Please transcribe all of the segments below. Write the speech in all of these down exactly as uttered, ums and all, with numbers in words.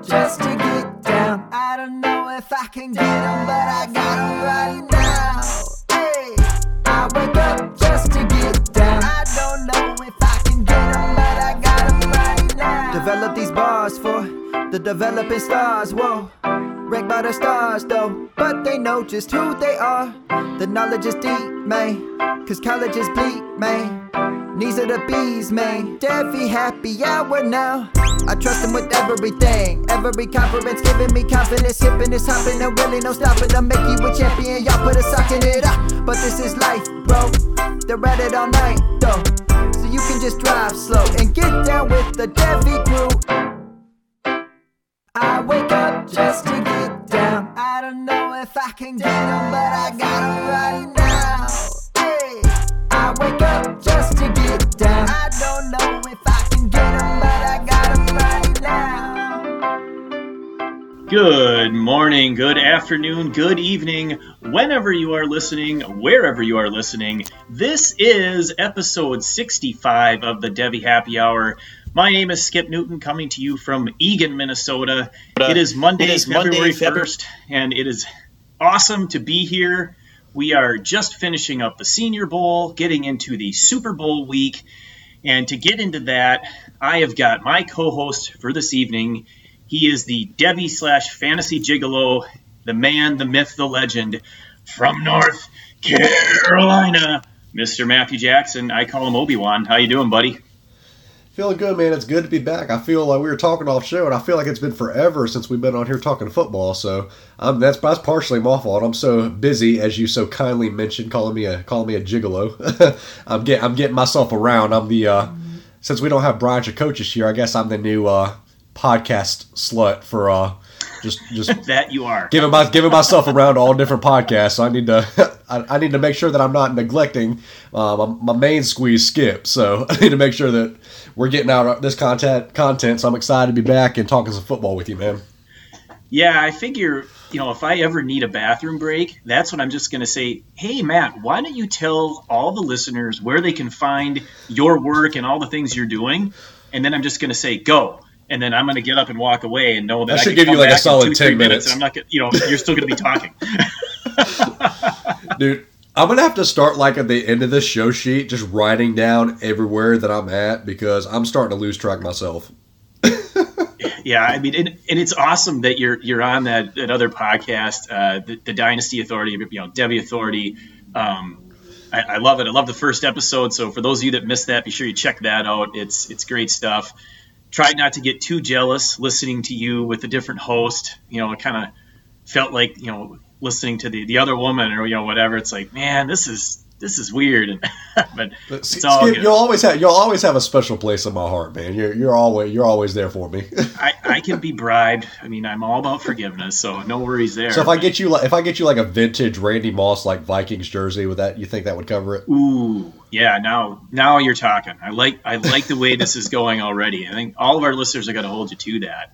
up just to get down. I don't know if I can get them, but I got them right now. Hey, I wake up just to get down. I don't know if I can get them, but I got them right now. Develop these bars for the developing stars, whoa. Ranked by the stars though, but they know just who they are. The knowledge is deep, man, cause college is bleak, man. Knees are the bees, man. Devi happy hour now. I trust him with everything. Every conference giving me confidence. Hipping is hopping and really no stopping. I'll make you a champion, y'all put a sock in it up. But this is life, bro. They're at it all night, though. So you can just drive slow and get down with the Devi crew. I wake up just to get down. I don't know if I can get them, but I got them right now. Hey, I wake up just to get down. I don't know if I can get them, but I got them right now. Good morning, good afternoon, good evening, whenever you are listening, wherever you are listening. This is episode sixty-five of the Devi Happy Hour. My name is Skip Newton, coming to you from Eagan, Minnesota. It is Monday, it is February Monday, first, and it is awesome to be here. We are just finishing up the Senior Bowl, getting into the Super Bowl week, and to get into that, I have got my co-host for this evening. He is the Devi slash Fantasy Gigolo, the man, the myth, the legend, from North Carolina, Mister Matthew Jackson. I call him Obi-Wan. How you doing, buddy? Feeling good, man. It's good to be back. I feel like we were talking off show, and I feel like it's been forever since we've been on here talking football. So um, that's that's partially my fault. I'm so busy, as you so kindly mentioned, calling me a calling me a gigolo. I'm get I'm getting myself around. I'm the uh, since we don't have Brian Chakochis here, I guess I'm the new uh, podcast slut for uh, just just that you are giving my giving myself around to all different podcasts. So I need to I, I need to make sure that I'm not neglecting uh, my, my main squeeze, Skip. So I need to make sure that we're getting out this content, content, so I'm excited to be back and talking some football with you, man. Yeah, I figure, you know, if I ever need a bathroom break, that's when I'm just going to say, hey, Matt, why don't you tell all the listeners where they can find your work and all the things you're doing? And then I'm just going to say, go. And then I'm going to get up and walk away and know that I I should can give you like a solid two, ten minutes. And I'm not, you know, you're still going to be talking. Dude, I'm going to have to start like at the end of this show sheet, just writing down everywhere that I'm at because I'm starting to lose track myself. Yeah, I mean, and, and it's awesome that you're you're on that, that other podcast, uh, the, the Dynasty Authority, you know, Devi Authority. Um, I, I love it. I love the first episode. So for those of you that missed that, be sure you check that out. It's it's great stuff. Tried not to get too jealous listening to you with a different host. You know, it kind of felt like, you know, listening to the, the other woman or, you know, whatever. It's like, man, this is this is weird. but it's See, all Skip, good. You'll always have you'll always have a special place in my heart, man. You're you're always you're always there for me. I, I can be bribed. I mean, I'm all about forgiveness, so no worries there. So if I get you like if I get you like a vintage Randy Moss like Vikings jersey, with that, you think that would cover it? Ooh, yeah. Now now you're talking. I like I like the way this is going already. I think all of our listeners are going to hold you to that.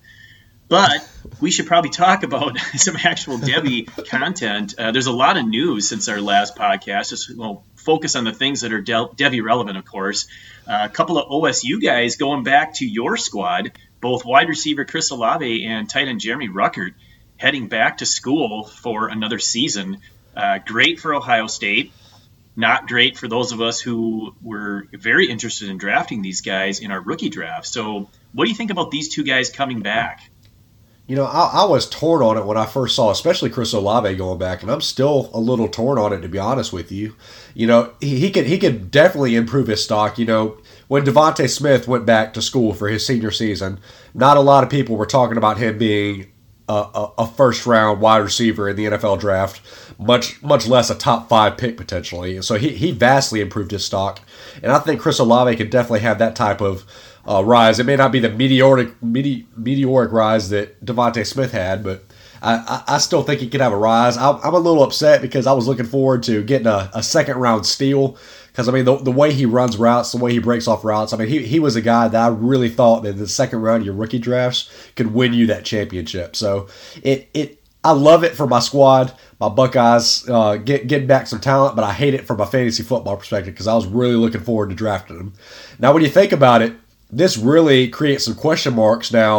But we should probably talk about some actual Devi content. Uh, there's a lot of news since our last podcast. Just we'll focus on the things that are De- Devi relevant, of course. Uh, a couple of O S U guys going back to your squad, both wide receiver Chris Olave and tight end Jeremy Ruckert heading back to school for another season. Uh, great for Ohio State. Not great for those of us who were very interested in drafting these guys in our rookie draft. So what do you think about these two guys coming back? You know, I, I was torn on it when I first saw, especially Chris Olave going back, and I'm still a little torn on it, to be honest with you. You know, he, he could he could definitely improve his stock. You know, when Devontae Smith went back to school for his senior season, not a lot of people were talking about him being a, a, a first-round wide receiver in the N F L draft, much much less a top five pick potentially. So he, he vastly improved his stock, and I think Chris Olave could definitely have that type of Uh, rise. It may not be the meteoric mete- meteoric rise that Devontae Smith had, but I, I, I still think he could have a rise. I, I'm a little upset because I was looking forward to getting a, a second round steal because, I mean, the, the way he runs routes, the way he breaks off routes, I mean, he, he was a guy that I really thought that the second round of your rookie drafts could win you that championship. So it it I love it for my squad, my Buckeyes, uh, get, getting back some talent, but I hate it from a fantasy football perspective because I was really looking forward to drafting him. Now, when you think about it, this really creates some question marks now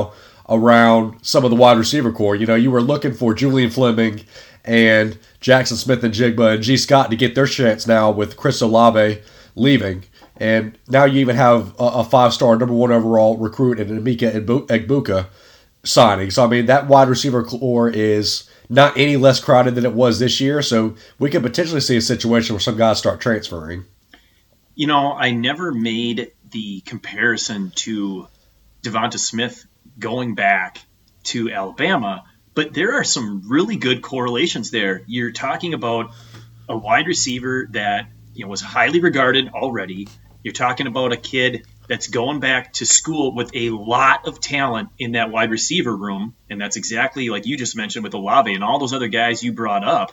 around some of the wide receiver core. You know, you were looking for Julian Fleming and Jackson Smith and Jigba and G. Scott to get their chance now with Chris Olave leaving. And now you even have a, a five-star, number one overall recruit in Emeka Egbuka signing. So, I mean, that wide receiver core is not any less crowded than it was this year. So we could potentially see a situation where some guys start transferring. You know, I never made the comparison to Devonta Smith going back to Alabama, but there are some really good correlations there. You're talking about a wide receiver that, you know, was highly regarded already. You're talking about a kid that's going back to school with a lot of talent in that wide receiver room, and that's exactly like you just mentioned with Olave and all those other guys you brought up.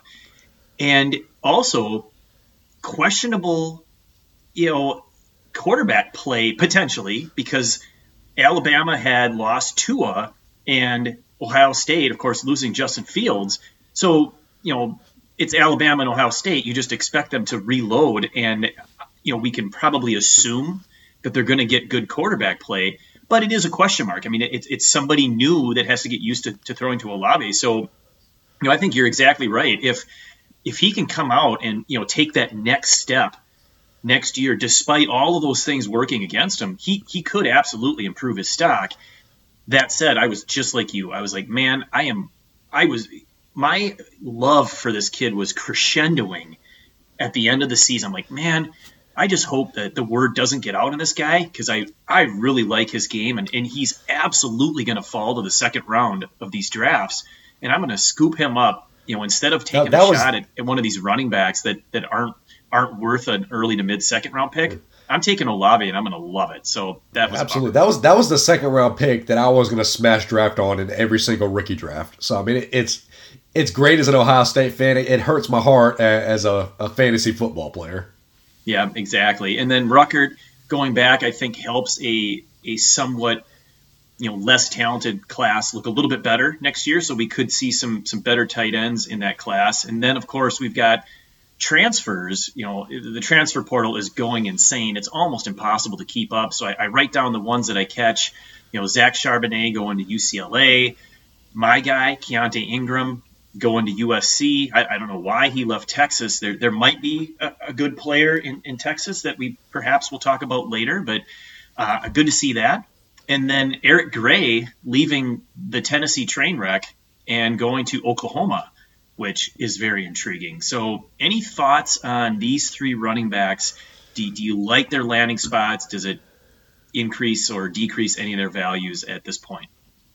And also questionable, you know, quarterback play potentially, because Alabama had lost Tua and Ohio State, of course, losing Justin Fields. So, you know, it's Alabama and Ohio State. You just expect them to reload, and, you know, we can probably assume that they're going to get good quarterback play, but it is a question mark. I mean, it's it's somebody new that has to get used to, to throwing to Olave. So, you know, I think you're exactly right. If if he can come out and, you know, take that next step next year, despite all of those things working against him, he he could absolutely improve his stock. That said, I was just like you. I was like, man, I am, I was, my love for this kid was crescendoing at the end of the season. I'm like, man, I just hope that the word doesn't get out on this guy, because I, I really like his game, and, and he's absolutely going to fall to the second round of these drafts, and I'm going to scoop him up, you know, instead of taking that a was... shot at, at one of these running backs that, that aren't aren't worth an early to mid second round pick. I'm taking Olave, and I'm going to love it. So that was absolutely that was that was the second round pick that I was going to smash draft on in every single rookie draft. So I mean, it, it's it's great as an Ohio State fan. It, it hurts my heart as a, a fantasy football player. Yeah, exactly. And then Ruckert going back, I think helps a a somewhat, you know, less talented class look a little bit better next year. So we could see some some better tight ends in that class. And then of course we've got transfers. You know, the transfer portal is going insane. It's almost impossible to keep up. So I, I write down the ones that I catch. You know, Zach Charbonnet going to U C L A. My guy, Keontae Ingram, going to U S C. I, I don't know why he left Texas. There there might be a, a good player in, in Texas that we perhaps will talk about later, but uh, good to see that. And then Eric Gray leaving the Tennessee train wreck and going to Oklahoma, which is very intriguing. So any thoughts on these three running backs? Do, do you like their landing spots? Does it increase or decrease any of their values at this point?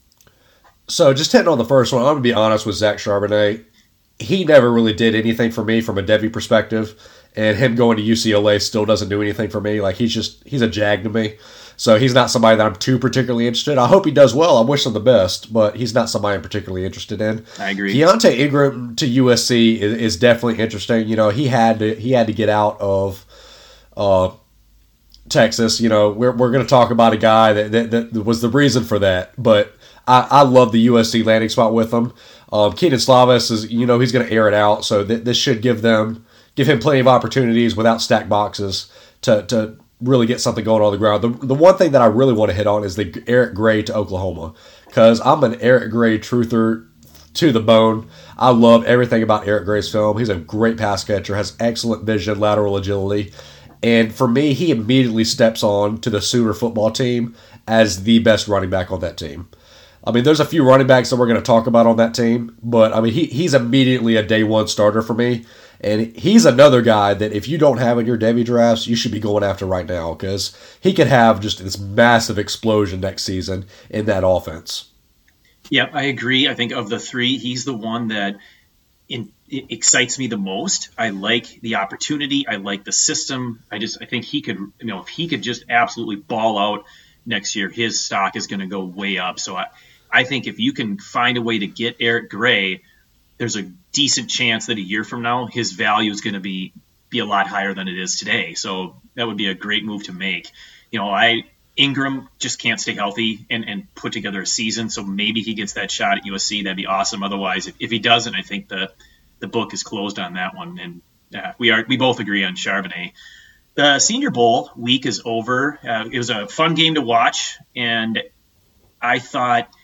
So just hitting on the first one, I'm going to be honest with Zach Charbonnet. He never really did anything for me from a Devy perspective, and him going to U C L A still doesn't do anything for me. Like, he's just, he's a jag to me. So he's not somebody that I'm too particularly interested in. I hope he does well. I wish him the best, but he's not somebody I'm particularly interested in. I agree. Keontae Ingram to U S C is, is definitely interesting. You know, he had to he had to get out of uh, Texas. You know, we're we're going to talk about a guy that, that, that was the reason for that, but I, I love the U S C landing spot with him. Um, Keaton Slavis is, you know, he's going to air it out, so th- this should give them give him plenty of opportunities without stack boxes to to really get something going on the ground. The, the one thing that I really want to hit on is the Eric Gray to Oklahoma, because I'm an Eric Gray truther to the bone. I love everything about Eric Gray's film. He's a great pass catcher, has excellent vision, lateral agility, and for me, he immediately steps on to the Sooner football team as the best running back on that team. I mean, there's a few running backs that we're going to talk about on that team, but I mean, he he's immediately a day one starter for me. And he's another guy that if you don't have in your Devy drafts, you should be going after right now, because he could have just this massive explosion next season in that offense. Yeah, I agree. I think of the three, he's the one that in, it excites me the most. I like the opportunity. I like the system. I just I think he could, you know, if he could just absolutely ball out next year, his stock is going to go way up. So I, I think if you can find a way to get Eric Gray, there's a decent chance that a year from now his value is going to be be a lot higher than it is today. So that would be a great move to make. You know, I Ingram just can't stay healthy and, and put together a season, so maybe he gets that shot at U S C. That'd be awesome. Otherwise, if, if he doesn't, I think the the book is closed on that one. And uh, we are we both agree on Charbonnet. The Senior Bowl week is over. Uh, it was a fun game to watch, and I thought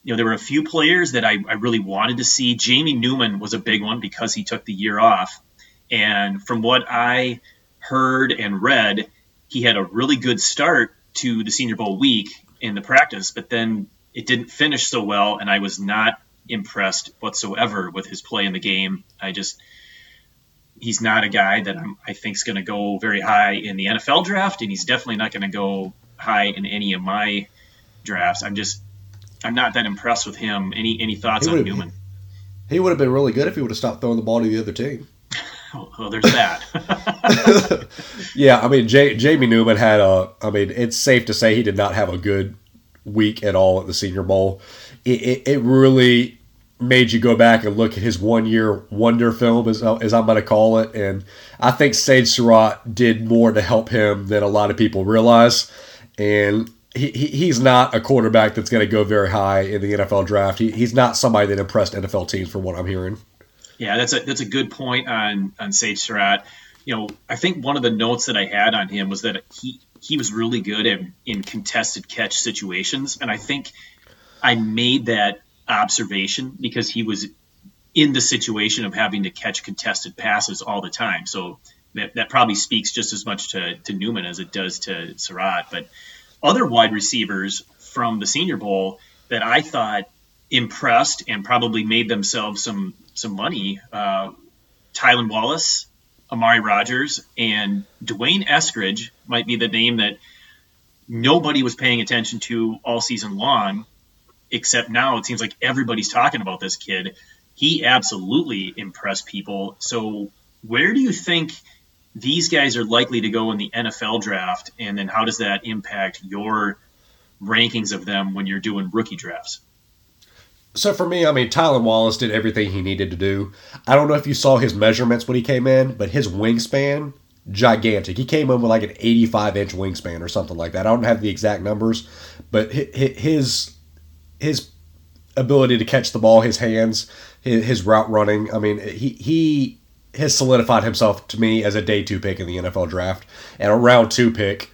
you know, there were a few players that I, I really wanted to see. Jamie Newman was a big one because he took the year off. And from what I heard and read, he had a really good start to the Senior Bowl week in the practice, but then it didn't finish so well, and I was not impressed whatsoever with his play in the game. I just, he's not a guy that I'm, I think is going to go very high in the N F L draft, and he's definitely not going to go high in any of my drafts. I'm just, I'm not that impressed with him. Any any thoughts on Newman? He would have been really good if he would have stopped throwing the ball to the other team. Oh, well, there's that. Yeah, I mean, J- Jamie Newman had a, I mean, it's safe to say he did not have a good week at all at the Senior Bowl. It, it, it really made you go back and look at his one-year wonder film, as, as I'm going to call it, and I think Sage Surratt did more to help him than a lot of people realize, and he, he he's not a quarterback that's going to go very high in the N F L draft. He, he's not somebody that impressed N F L teams from what I'm hearing. Yeah, that's a that's a good point on on Sage Surratt. You know, I think one of the notes that I had on him was that he he was really good in, in contested catch situations, and I think I made that observation because he was in the situation of having to catch contested passes all the time. So that, that probably speaks just as much to, to Newman as it does to Surratt. But other wide receivers from the Senior Bowl that I thought impressed and probably made themselves some some money, uh, Tylan Wallace, Amari Rogers, and Dwayne Eskridge might be the name that nobody was paying attention to all season long, except now it seems like everybody's talking about this kid. He absolutely impressed people. So where do you think these guys are likely to go in the N F L draft, and then how does that impact your rankings of them when you're doing rookie drafts? So for me, I mean, Tylan Wallace did everything he needed to do. I don't know if you saw his measurements when he came in, but his wingspan, gigantic. He came in with like an eighty-five inch wingspan or something like that. I don't have the exact numbers, but his his ability to catch the ball, his hands, his, his route running, I mean, he he has solidified himself to me as a day two pick in the N F L draft and a round two pick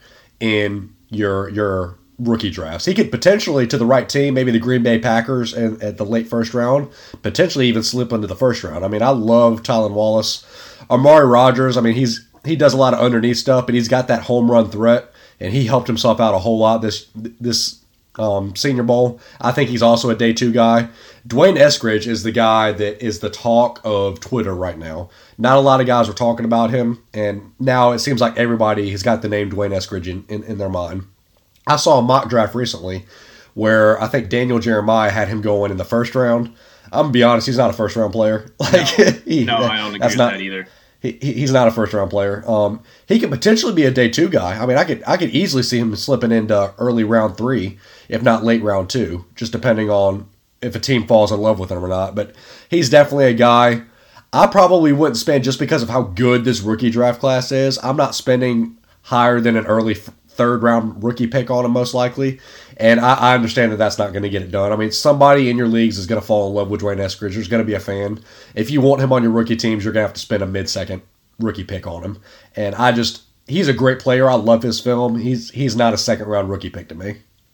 in your your rookie drafts. He could potentially, to the right team, maybe the Green Bay Packers and at the late first round, potentially even slip into the first round. I mean, I love Tylan Wallace. Amari Rogers, I mean, he's he does a lot of underneath stuff, but he's got that home run threat, and he helped himself out a whole lot this this um, Senior Bowl. I think he's also a day two guy. Dwayne Eskridge is the guy that is the talk of Twitter right now. Not a lot of guys are talking about him, and now it seems like everybody has got the name Dwayne Eskridge in, in, in their mind. I saw a mock draft recently where I think Daniel Jeremiah had him going in the first round. I'm going to be honest, he's not a first-round player. Like, no, he, no I don't agree with not, that either. He, he's not a first-round player. Um, he could potentially be a day two guy. I mean, I could I could easily see him slipping into early round three, if not late round two, just depending on if a team falls in love with him or not. But he's definitely a guy I probably wouldn't spend just because of how good this rookie draft class is. I'm not spending higher than an early third round rookie pick on him most likely. And I, I understand that that's not going to get it done. I mean, somebody in your leagues is going to fall in love with Dwayne Eskridge. There's going to be a fan. If you want him on your rookie teams, you're going to have to spend a mid-second rookie pick on him. And I just, he's a great player. I love his film. He's he's not a second round rookie pick to me.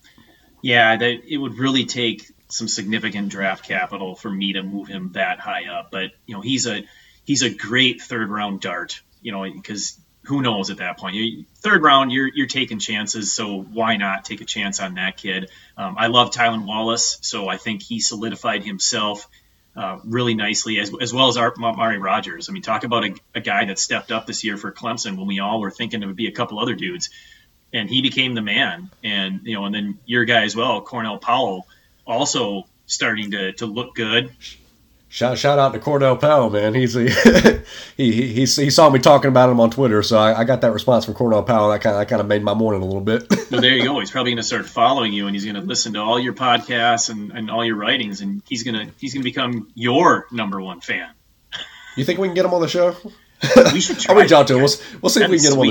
Yeah, that, it would really take some significant draft capital for me to move him that high up. But, you know, he's a he's a great third round dart, you know, because who knows at that point? You, third round, you're you're taking chances, so why not take a chance on that kid? Um, I love Tylan Wallace, so I think he solidified himself uh, really nicely, as as well as our, Amari Rogers. I mean, talk about a, a guy that stepped up this year for Clemson when we all were thinking it would be a couple other dudes, and he became the man. And you know, and then your guy as well, Cornell Powell, also starting to to look good. Shout shout out to Cordell Powell, man. He's a, he, he he he saw me talking about him on Twitter, so I, I got that response from Cordell Powell. That kind of that kind of made my morning a little bit. Well, there you go. He's probably going to start following you, and he's going to listen to all your podcasts and, and all your writings, and he's gonna he's gonna become your number one fan. You think we can get him on the show? We should try. I'll reach out to him. We'll, we'll see if we can get him on the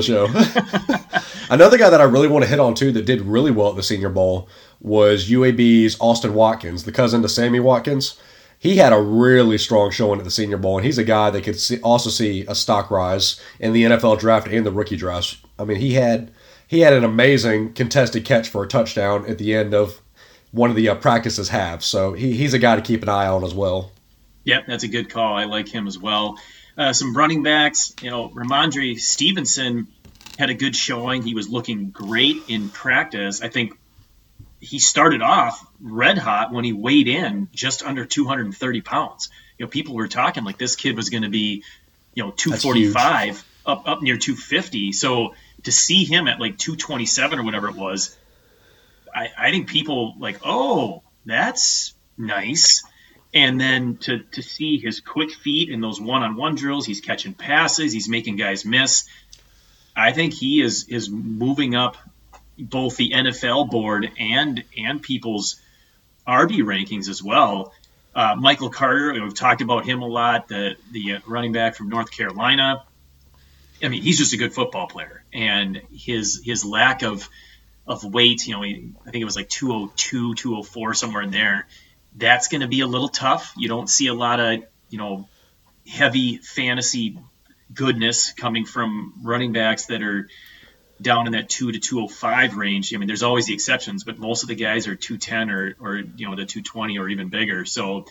show. Another guy that I really want to hit on too that did really well at the Senior Bowl was U A B's Austin Watkins, the cousin to Sammy Watkins. He had a really strong showing at the Senior Bowl, and he's a guy that could see, also see a stock rise in the N F L draft and the rookie drafts. I mean, he had he had an amazing contested catch for a touchdown at the end of one of the uh, practices have. So he, he's a guy to keep an eye on as well. Yep, that's a good call. I like him as well. Uh, some running backs, you know, Ramondre Stevenson had a good showing. He was looking great in practice. I think he started off red hot when he weighed in just under two hundred thirty pounds. You know, people were talking like this kid was going to be, you know, two forty-five up, up near two fifty. So to see him at like two twenty-seven or whatever it was, I, I think people like, oh, that's nice. And then to, to see his quick feet in those one-on-one drills, he's catching passes, he's making guys miss. I think he is is moving up both the N F L board and and people's R B rankings as well. Uh, Michael Carter, we've talked about him a lot, the the running back from North Carolina. I mean, he's just a good football player, and his his lack of of weight, you know, he, I think it was like two oh two, two oh four, somewhere in there. That's going to be a little tough. You don't see a lot of, you know, heavy fantasy goodness coming from running backs that are down in that two to two oh five range. I mean, there's always the exceptions, but most of the guys are two ten or, or you know, the two twenty or even bigger. So,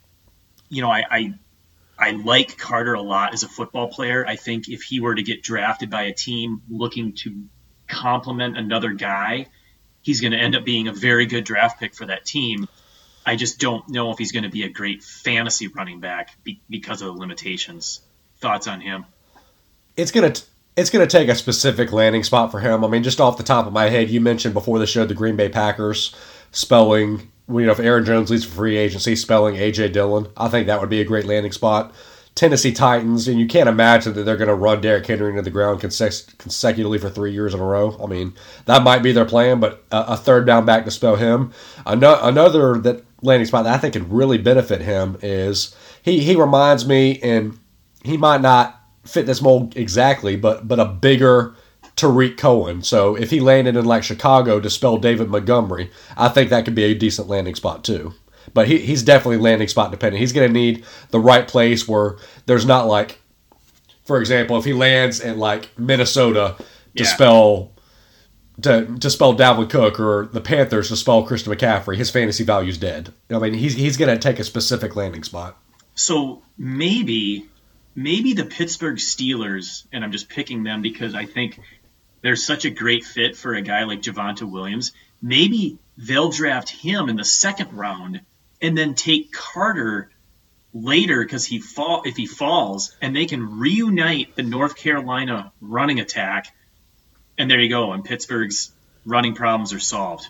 you know, I, I I like Carter a lot as a football player. I think if he were to get drafted by a team looking to complement another guy, he's going to end up being a very good draft pick for that team. I just don't know if he's going to be a great fantasy running back be- because of the limitations. Thoughts on him? It's gonna t- it's gonna take a specific landing spot for him. I mean, just off the top of my head, you mentioned before the show the Green Bay Packers spelling. You know, if Aaron Jones leaves for free agency, spelling A J Dillon, I think that would be a great landing spot. Tennessee Titans, and you can't imagine that they're going to run Derrick Henry into the ground conse- consecutively for three years in a row. I mean, that might be their plan, but a, a third down back to spell him. Ano- another that landing spot that I think could really benefit him is he, he reminds me, and he might not fit this mold exactly, but but a bigger Tariq Cohen. So if he landed in like Chicago to spell David Montgomery, I think that could be a decent landing spot too. But he, he's definitely landing spot dependent. He's going to need the right place where there's not like, for example, if he lands in like Minnesota to yeah. spell to to spell Dalvin Cook, or the Panthers to spell Christian McCaffrey, his fantasy value's dead. I mean, he's he's going to take a specific landing spot. So maybe maybe the Pittsburgh Steelers, and I'm just picking them because I think they're such a great fit for a guy like Javonte Williams. Maybe they'll draft him in the second round and then take Carter later because he fall if he falls, and they can reunite the North Carolina running attack, and there you go, and Pittsburgh's running problems are solved.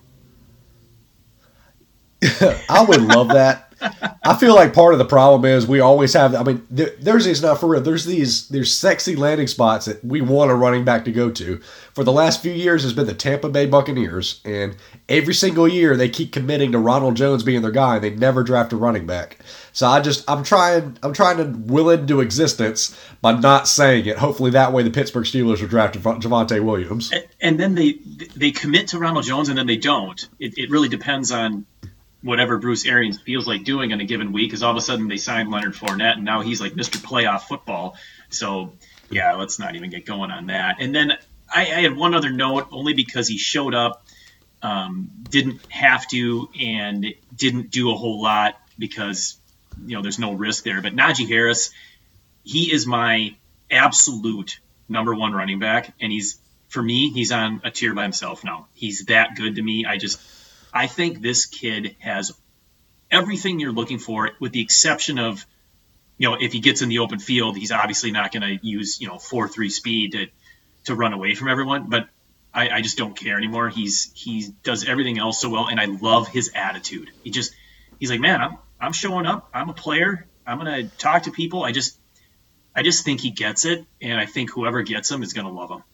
I would love that. I feel like part of the problem is we always have, I mean, there, there's these, not for real, there's these, there's sexy landing spots that we want a running back to go to. For the last few years, has been the Tampa Bay Buccaneers, and every single year they keep committing to Ronald Jones being their guy, and they never draft a running back. So I just, I'm trying, I'm trying to will it into existence by not saying it. Hopefully that way the Pittsburgh Steelers will draft Javonte Williams. And, and then they they commit to Ronald Jones, and then they don't. It, it really depends on whatever Bruce Arians feels like doing on a given week, because all of a sudden they signed Leonard Fournette, and now he's like Mister Playoff Football. So, yeah, let's not even get going on that. And then I, I had one other note, only because he showed up, um, didn't have to, and didn't do a whole lot because, you know, there's no risk there. But Najee Harris, he is my absolute number one running back, and he's, for me, he's on a tier by himself now. He's that good to me. I just... I think this kid has everything you're looking for, with the exception of, you know, if he gets in the open field, he's obviously not going to use, you know, four three speed to to run away from everyone. But I, I just don't care anymore. He's he does everything else so well, and I love his attitude. He just he's like, man, I'm I'm showing up. I'm a player. I'm going to talk to people. I just I just think he gets it, and I think whoever gets him is going to love him.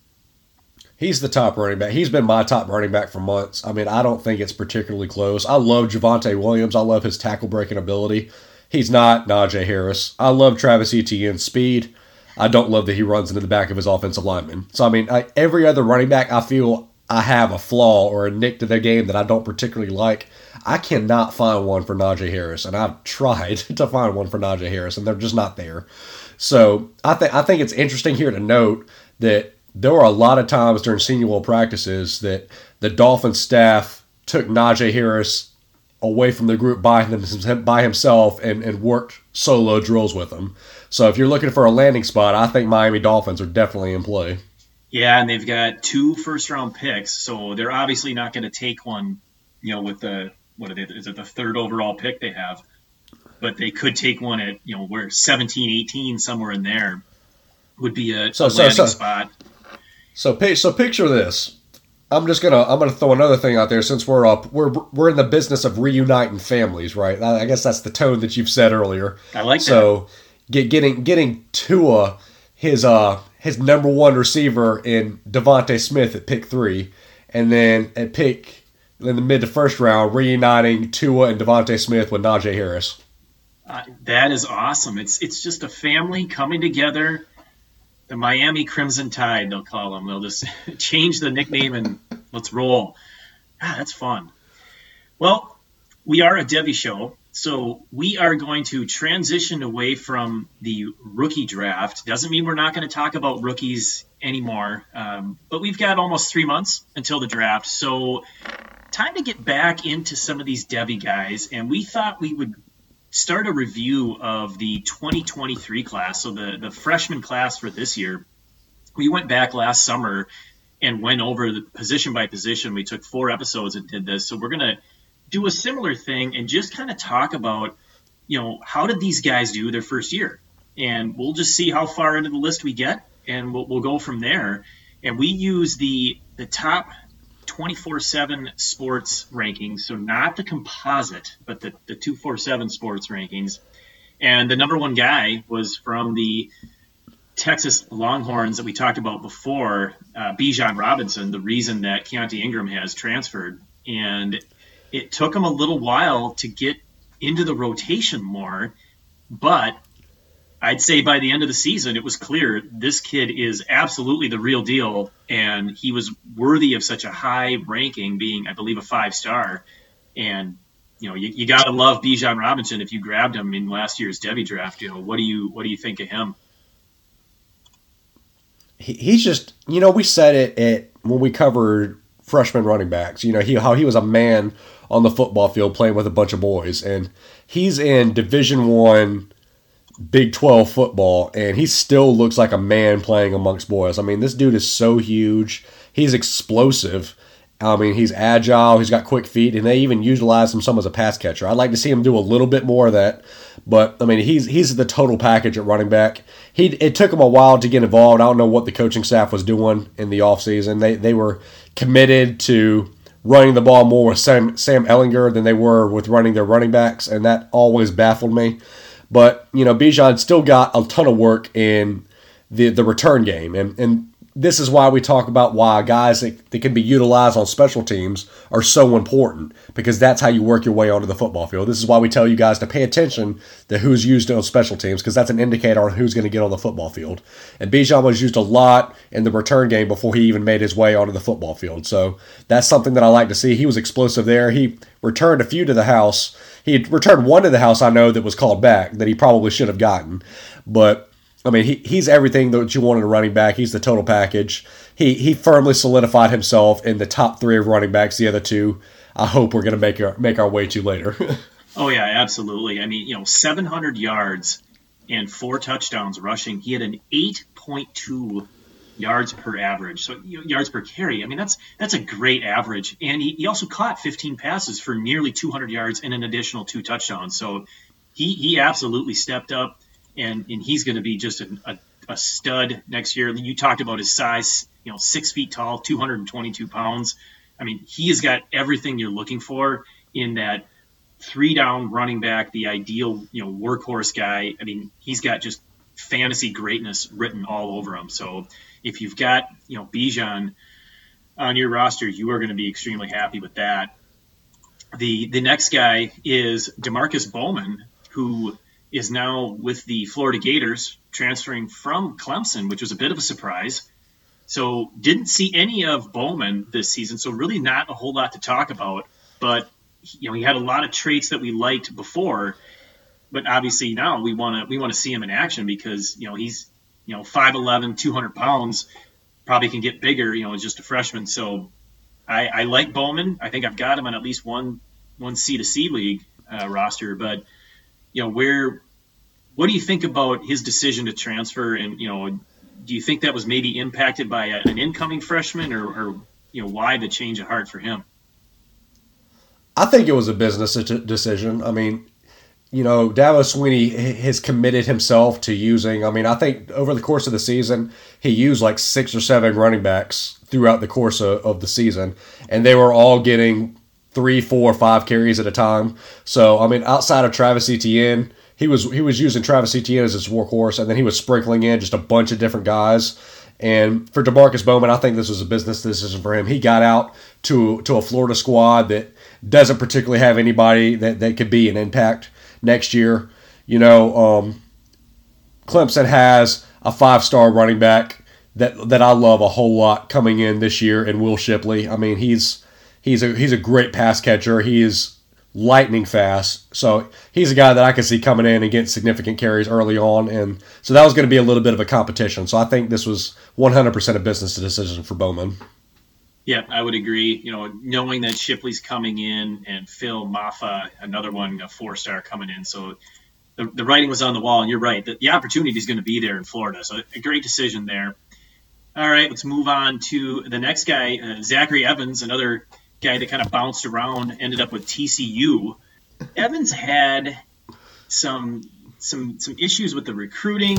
He's the top running back. He's been my top running back for months. I mean, I don't think it's particularly close. I love Javonte Williams. I love his tackle breaking ability. He's not Najee Harris. I love Travis Etienne's speed. I don't love that he runs into the back of his offensive lineman. So, I mean, I, every other running back, I feel I have a flaw or a nick to their game that I don't particularly like. I cannot find one for Najee Harris, and I've tried to find one for Najee Harris, and they're just not there. So, I, th- I think it's interesting here to note that there were a lot of times during Senior Bowl practices that the Dolphins staff took Najee Harris away from the group by, him, by himself and, and worked solo drills with him. So if you're looking for a landing spot, I think Miami Dolphins are definitely in play. Yeah, and they've got two first-round picks, so they're obviously not going to take one, you know, with the, what is it, is it the third overall pick they have? But they could take one at, you know, where seventeen, eighteen, somewhere in there would be a, so, a so, landing so, spot. So, so picture this. I'm just gonna I'm gonna throw another thing out there since we're up we're we're in the business of reuniting families, right? I guess that's the tone that you've said earlier. I like that. So get, getting getting Tua his uh his number one receiver in Devontae Smith at pick three, and then at pick in the mid to first round reuniting Tua and Devontae Smith with Najee Harris. Uh, that is awesome. It's it's just a family coming together. The Miami Crimson Tide, they'll call them. They'll just change the nickname and let's roll. Ah, that's fun. Well, we are a Devy show, so we are going to transition away from the rookie draft. Doesn't mean we're not going to talk about rookies anymore, um, but we've got almost three months until the draft, so time to get back into some of these Devy guys, and we thought we would start a review of the twenty twenty-three class, so the, the freshman class for this year. We went back last summer and went over the position by position. We took four episodes and did this, so we're going to do a similar thing and just kind of talk about, you know, how did these guys do their first year? And we'll just see how far into the list we get, and we'll, we'll go from there. And we use the the top twenty-four seven sports rankings, so not the composite, but the, the two forty-seven sports rankings. And the number one guy was from the Texas Longhorns that we talked about before, uh, Bijan Robinson, the reason that Keontae Ingram has transferred. And it took him a little while to get into the rotation more, but I'd say by the end of the season, it was clear this kid is absolutely the real deal, and he was worthy of such a high ranking, being, I believe, a five-star. And, you know, you, you got to love Bijan Robinson if you grabbed him in last year's Devy draft. You know, what do you what do you think of him? He, he's just, you know, we said it at, when we covered freshman running backs, you know, he how he was a man on the football field playing with a bunch of boys, and he's in Division One Big twelve football, and he still looks like a man playing amongst boys. I mean, this dude is so huge. He's explosive. I mean, he's agile. He's got quick feet, and they even utilize him some as a pass catcher. I'd like to see him do a little bit more of that, but I mean, he's he's the total package at running back. He it took him a while to get involved. I don't know what the coaching staff was doing in the offseason. They they were committed to running the ball more with Sam Sam Ehlinger than they were with running their running backs, and that always baffled me. But, you know, Bijan still got a ton of work in the the return game. And, and this is why we talk about why guys that, that can be utilized on special teams are so important, because that's how you work your way onto the football field. This is why we tell you guys to pay attention to who's used on special teams, because that's an indicator on who's going to get on the football field. And Bijan was used a lot in the return game before he even made his way onto the football field. So that's something that I like to see. He was explosive there. He returned a few to the house. He returned one to the house, I know, that was called back, that he probably should have gotten. But, I mean, he, he's everything that you want in a running back. He's the total package. He he firmly solidified himself in the top three of running backs. The other two, I hope we're going to make our, make our way to later. Oh, yeah, absolutely. I mean, you know, seven hundred yards and four touchdowns rushing. He had an eight point two yards per average, so you know, yards per carry. I mean, that's that's a great average. And he, he also caught fifteen passes for nearly two hundred yards and an additional two touchdowns. So he he absolutely stepped up, and, and he's going to be just a, a, a stud next year. You talked about his size, you know, six feet tall, two hundred twenty-two pounds. I mean, he has got everything you're looking for in that three down running back, the ideal, you know, workhorse guy. I mean, he's got just fantasy greatness written all over him. So if you've got, you know, Bijan on your roster, you are going to be extremely happy with that. The the next guy is DeMarcus Bowman, who is now with the Florida Gators, transferring from Clemson, which was a bit of a surprise. So didn't see any of Bowman this season, so really not a whole lot to talk about. But, you know, he had a lot of traits that we liked before, but obviously now we want to we want to see him in action, because, you know, he's, you know, five eleven, two hundred pounds, probably can get bigger, you know, as just a freshman. So I, I like Bowman. I think I've got him on at least one one C to C league uh, roster. But you know, where what do you think about his decision to transfer? And you know, do you think that was maybe impacted by a, an incoming freshman, or, or you know, why the change of heart for him? I think it was a business decision. I mean, you know, Dabo Swinney has committed himself to using, I mean, I think over the course of the season, he used like six or seven running backs throughout the course of, of the season, and they were all getting three, four, five carries at a time. So, I mean, outside of Travis Etienne, he was he was using Travis Etienne as his workhorse, and then he was sprinkling in just a bunch of different guys. And for DeMarcus Bowman, I think this was a business decision for him. He got out to to a Florida squad that doesn't particularly have anybody that, that could be an impact next year. You know, um, Clemson has a five-star running back that that I love a whole lot coming in this year in Will Shipley. I mean, he's he's a he's a great pass catcher. He is lightning fast. So he's a guy that I could see coming in and getting significant carries early on. And so that was going to be a little bit of a competition. So I think this was one hundred percent a business decision for Bowman. Yeah, I would agree. You know, knowing that Shipley's coming in and Phil Maffa, another one, a four-star coming in. So the, the writing was on the wall, and you're right. The, the opportunity is going to be there in Florida. So a great decision there. All right, let's move on to the next guy, uh, Zachary Evans, another guy that kind of bounced around, ended up with T C U. Evans had some some some issues with the recruiting.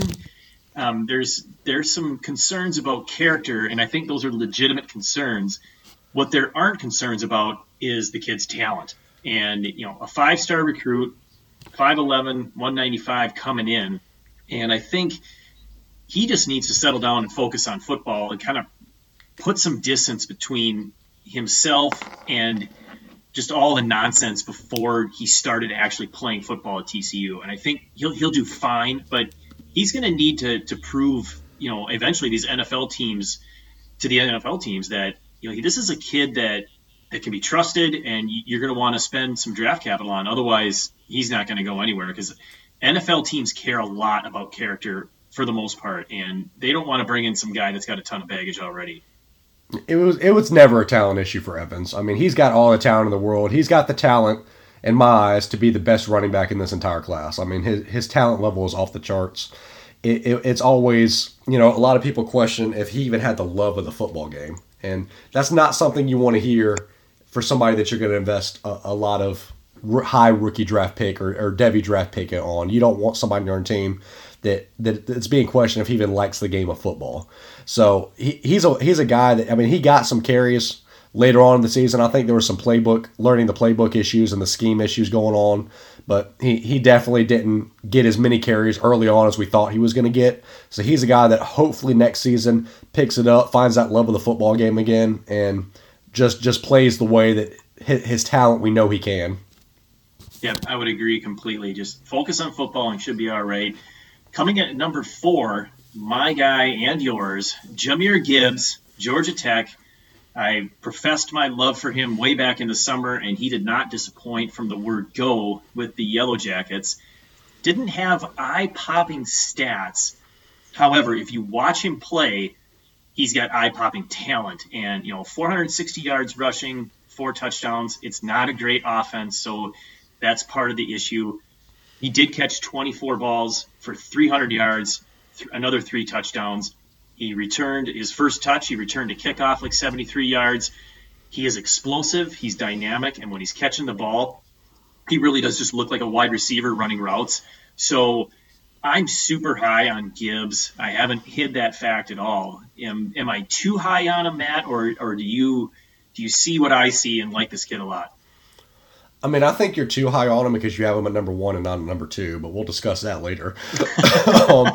Um, there's there's some concerns about character, and I think those are legitimate concerns. What there aren't concerns about is the kid's talent. And you know, a five-star recruit, five eleven, one ninety-five coming in, and I think he just needs to settle down and focus on football and kind of put some distance between himself and just all the nonsense before he started actually playing football at T C U. And I think he'll he'll do fine, but he's going to need to to prove, you know, eventually these N F L teams to the N F L teams that, you know, this is a kid that that can be trusted, and you're going to want to spend some draft capital on. Otherwise, he's not going to go anywhere, because N F L teams care a lot about character for the most part, and they don't want to bring in some guy that's got a ton of baggage already. It was it was never a talent issue for Evans. I mean, he's got all the talent in the world. He's got the talent, in my eyes, to be the best running back in this entire class. I mean, his his talent level is off the charts. It, it, it's always, you know, a lot of people question if he even had the love of the football game. And that's not something you want to hear for somebody that you're going to invest a, a lot of high rookie draft pick or, or Devy draft pick on. You don't want somebody on your team that, that that's being questioned if he even likes the game of football. So he, he's a he's a guy that, I mean, he got some carries later on in the season. I think there was some playbook, learning the playbook issues and the scheme issues going on. But he, he definitely didn't get as many carries early on as we thought he was going to get. So he's a guy that hopefully next season picks it up, finds that love of the football game again, and just just plays the way that his, his talent we know he can. Yeah, I would agree completely. Just focus on football and should be all right. Coming at number four, my guy and yours, Jahmyr Gibbs, Georgia Tech. I professed my love for him way back in the summer, and he did not disappoint from the word go with the Yellow Jackets. Didn't have eye-popping stats. However, if you watch him play, he's got eye-popping talent. And, you know, four hundred sixty yards rushing, four touchdowns. It's not a great offense, so that's part of the issue. He did catch twenty-four balls for three hundred yards, th- another three touchdowns. He returned his first touch. He returned a kickoff like seventy-three yards. He is explosive. He's dynamic. And when he's catching the ball, he really does just look like a wide receiver running routes. So I'm super high on Gibbs. I haven't hid that fact at all. Am, am I too high on him, Matt, or or do you do you see what I see and like this kid a lot? I mean, I think you're too high on him because you have him at number one and not at number two, but we'll discuss that later. um,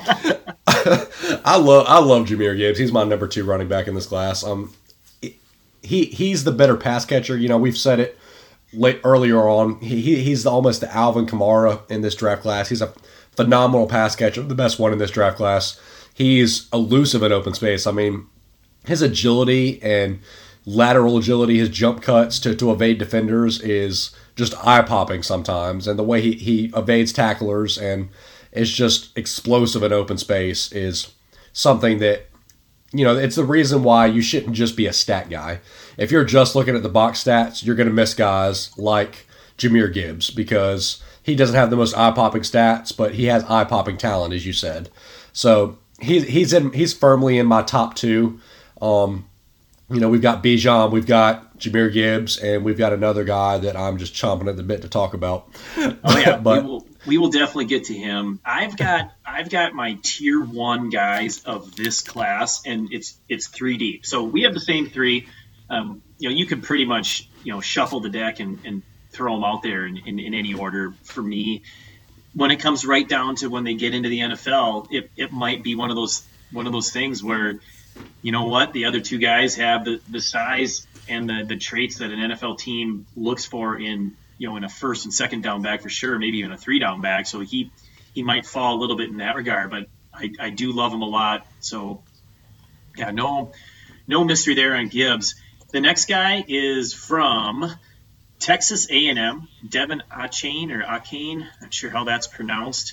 I love I love Jahmyr Gibbs. He's my number two running back in this class. Um, he he's the better pass catcher. You know, we've said it late earlier on. He, he he's the, almost the Alvin Kamara in this draft class. He's a phenomenal pass catcher, the best one in this draft class. He's elusive in open space. I mean, his agility and lateral agility, his jump cuts to, to evade defenders is just eye-popping sometimes. And the way he, he evades tacklers and is just explosive in open space is something that you know, it's the reason why you shouldn't just be a stat guy. If you're just looking at the box stats, you're going to miss guys like Jahmyr Gibbs because he doesn't have the most eye-popping stats, but he has eye-popping talent, as you said. So he's he's in he's firmly in my top two. Um, you know, we've got Bijan, we've got Jahmyr Gibbs, and we've got another guy that I'm just chomping at the bit to talk about. Oh yeah, but we will, we will definitely get to him. I've got I've got my tier one guys of this class, and it's it's three deep. So we have the same three. Um, you know, you could pretty much you know shuffle the deck and, and throw them out there in, in, in any order. For me, when it comes right down to when they get into the N F L, it, it might be one of those one of those things where, you know what, the other two guys have the, the size and the, the traits that an N F L team looks for in you know in a first and second down back for sure, maybe even a three down back. So he he might fall a little bit in that regard, but I, I do love him a lot. So yeah, no no mystery there on Gibbs. The next guy is from Texas A and M, Devin Achane or Achane, not sure how that's pronounced.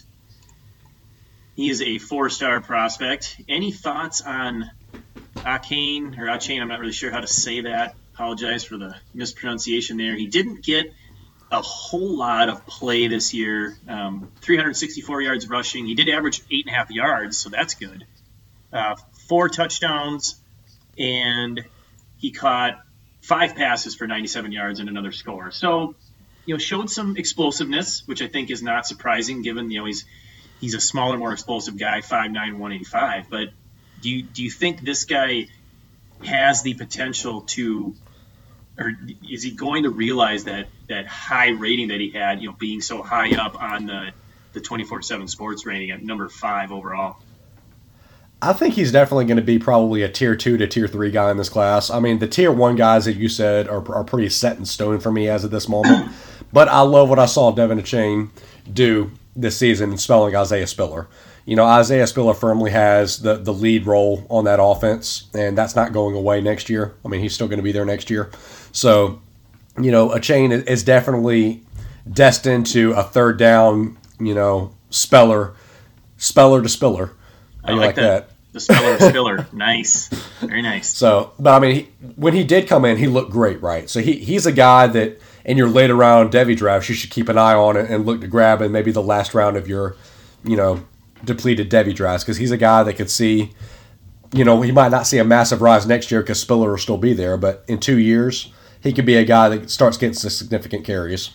He is a four-star prospect. Any thoughts on Achane or Achane? I'm not really sure how to say that. Apologize for the mispronunciation there. He didn't get a whole lot of play this year. Um, three hundred sixty-four yards rushing. He did average eight and a half yards, so that's good. Uh, four touchdowns, and he caught five passes for ninety-seven yards and another score. So, you know, showed some explosiveness, which I think is not surprising given, you know, he's he's a smaller, more explosive guy, five nine, one eighty-five. But do you, do you think this guy has the potential to, or is he going to realize that that high rating that he had, you know, being so high up on the, the twenty-four seven sports rating at number five overall? I think he's definitely going to be probably a tier two to tier three guy in this class. I mean, the tier one guys that you said are, are pretty set in stone for me as of this moment. But I love what I saw Devin Achane do this season in spelling Isaiah Spiller. You know, Isaiah Spiller firmly has the, the lead role on that offense, and that's not going away next year. I mean, he's still going to be there next year. So, you know, Achane is definitely destined to a third down, you know, speller, speller to spiller. How I you like, like that. that? The speller spiller. Nice. Very nice. So, but I mean, he, when he did come in, he looked great, right? So he he's a guy that in your later round Devy drafts, you should keep an eye on and, and look to grab in maybe the last round of your, you know, depleted Devy drafts, because he's a guy that could see, you know, he might not see a massive rise next year because Spiller will still be there, but in two years, he could be a guy that starts getting some significant carries.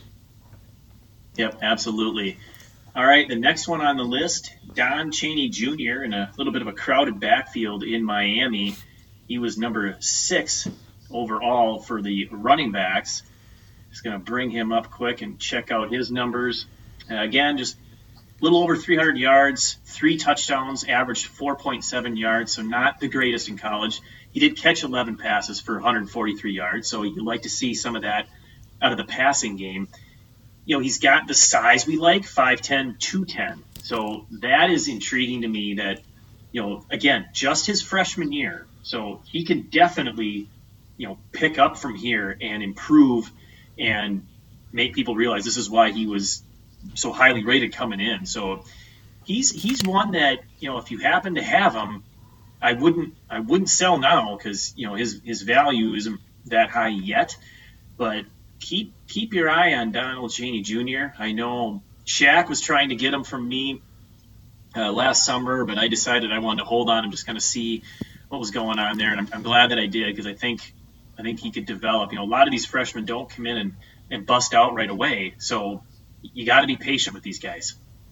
Yep, absolutely. All right, the next one on the list, Don Chaney Junior in a little bit of a crowded backfield in Miami. He was number six overall for the running backs. Just going to bring him up quick and check out his numbers. Uh, again, just a little over three hundred yards, three touchdowns, averaged four point seven yards, so not the greatest in college. He did catch eleven passes for one hundred forty-three yards, so you'd like to see some of that out of the passing game. You know, he's got the size we like, five ten, two ten. So that is intriguing to me that, you know, again, just his freshman year. So he can definitely, you know, pick up from here and improve and make people realize this is why he was so highly rated coming in. So he's he's one that, you know, if you happen to have him, I wouldn't I wouldn't sell now because, you know, his his value isn't that high yet. But keep keep your eye on Donald Chaney Junior I know Shaq was trying to get him from me uh, last summer, but I decided I wanted to hold on and just kind of see what was going on there. And I'm, I'm glad that I did, because I think I think he could develop. You know, a lot of these freshmen don't come in and, and bust out right away. So you got to be patient with these guys.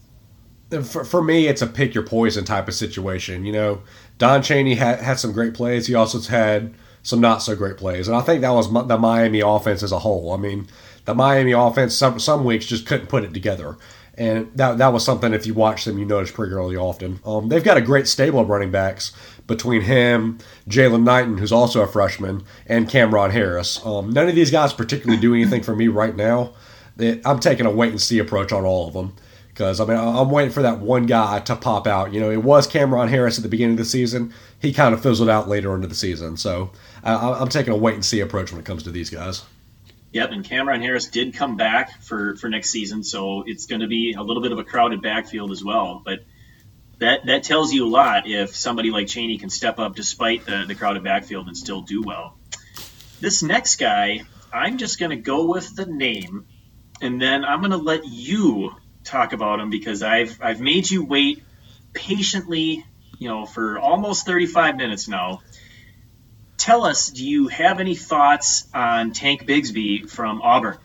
For, for me, it's a pick your poison type of situation. You know, Don Chaney had, had some great plays. He also had some not so great plays. And I think that was the Miami offense as a whole. I mean, the Miami offense, some some weeks just couldn't put it together. And that that was something, if you watch them, you notice pretty early often. Um, they've got a great stable of running backs between him, Jalen Knighton, who's also a freshman, and Cameron Harris. Um, none of these guys particularly do anything for me right now. I'm taking a wait-and-see approach on all of them. Because, I mean, I'm waiting for that one guy to pop out. You know, it was Cameron Harris at the beginning of the season. He kind of fizzled out later into the season. So I, I'm taking a wait-and-see approach when it comes to these guys. Yep, and Cameron Harris did come back for, for next season, so it's going to be a little bit of a crowded backfield as well. But that that tells you a lot if somebody like Chaney can step up despite the, the crowded backfield and still do well. This next guy, I'm just going to go with the name, and then I'm going to let you talk about him because I've I've made you wait patiently, you know, for almost thirty-five minutes now. Tell us, do you have any thoughts on Tank Bigsby from Auburn?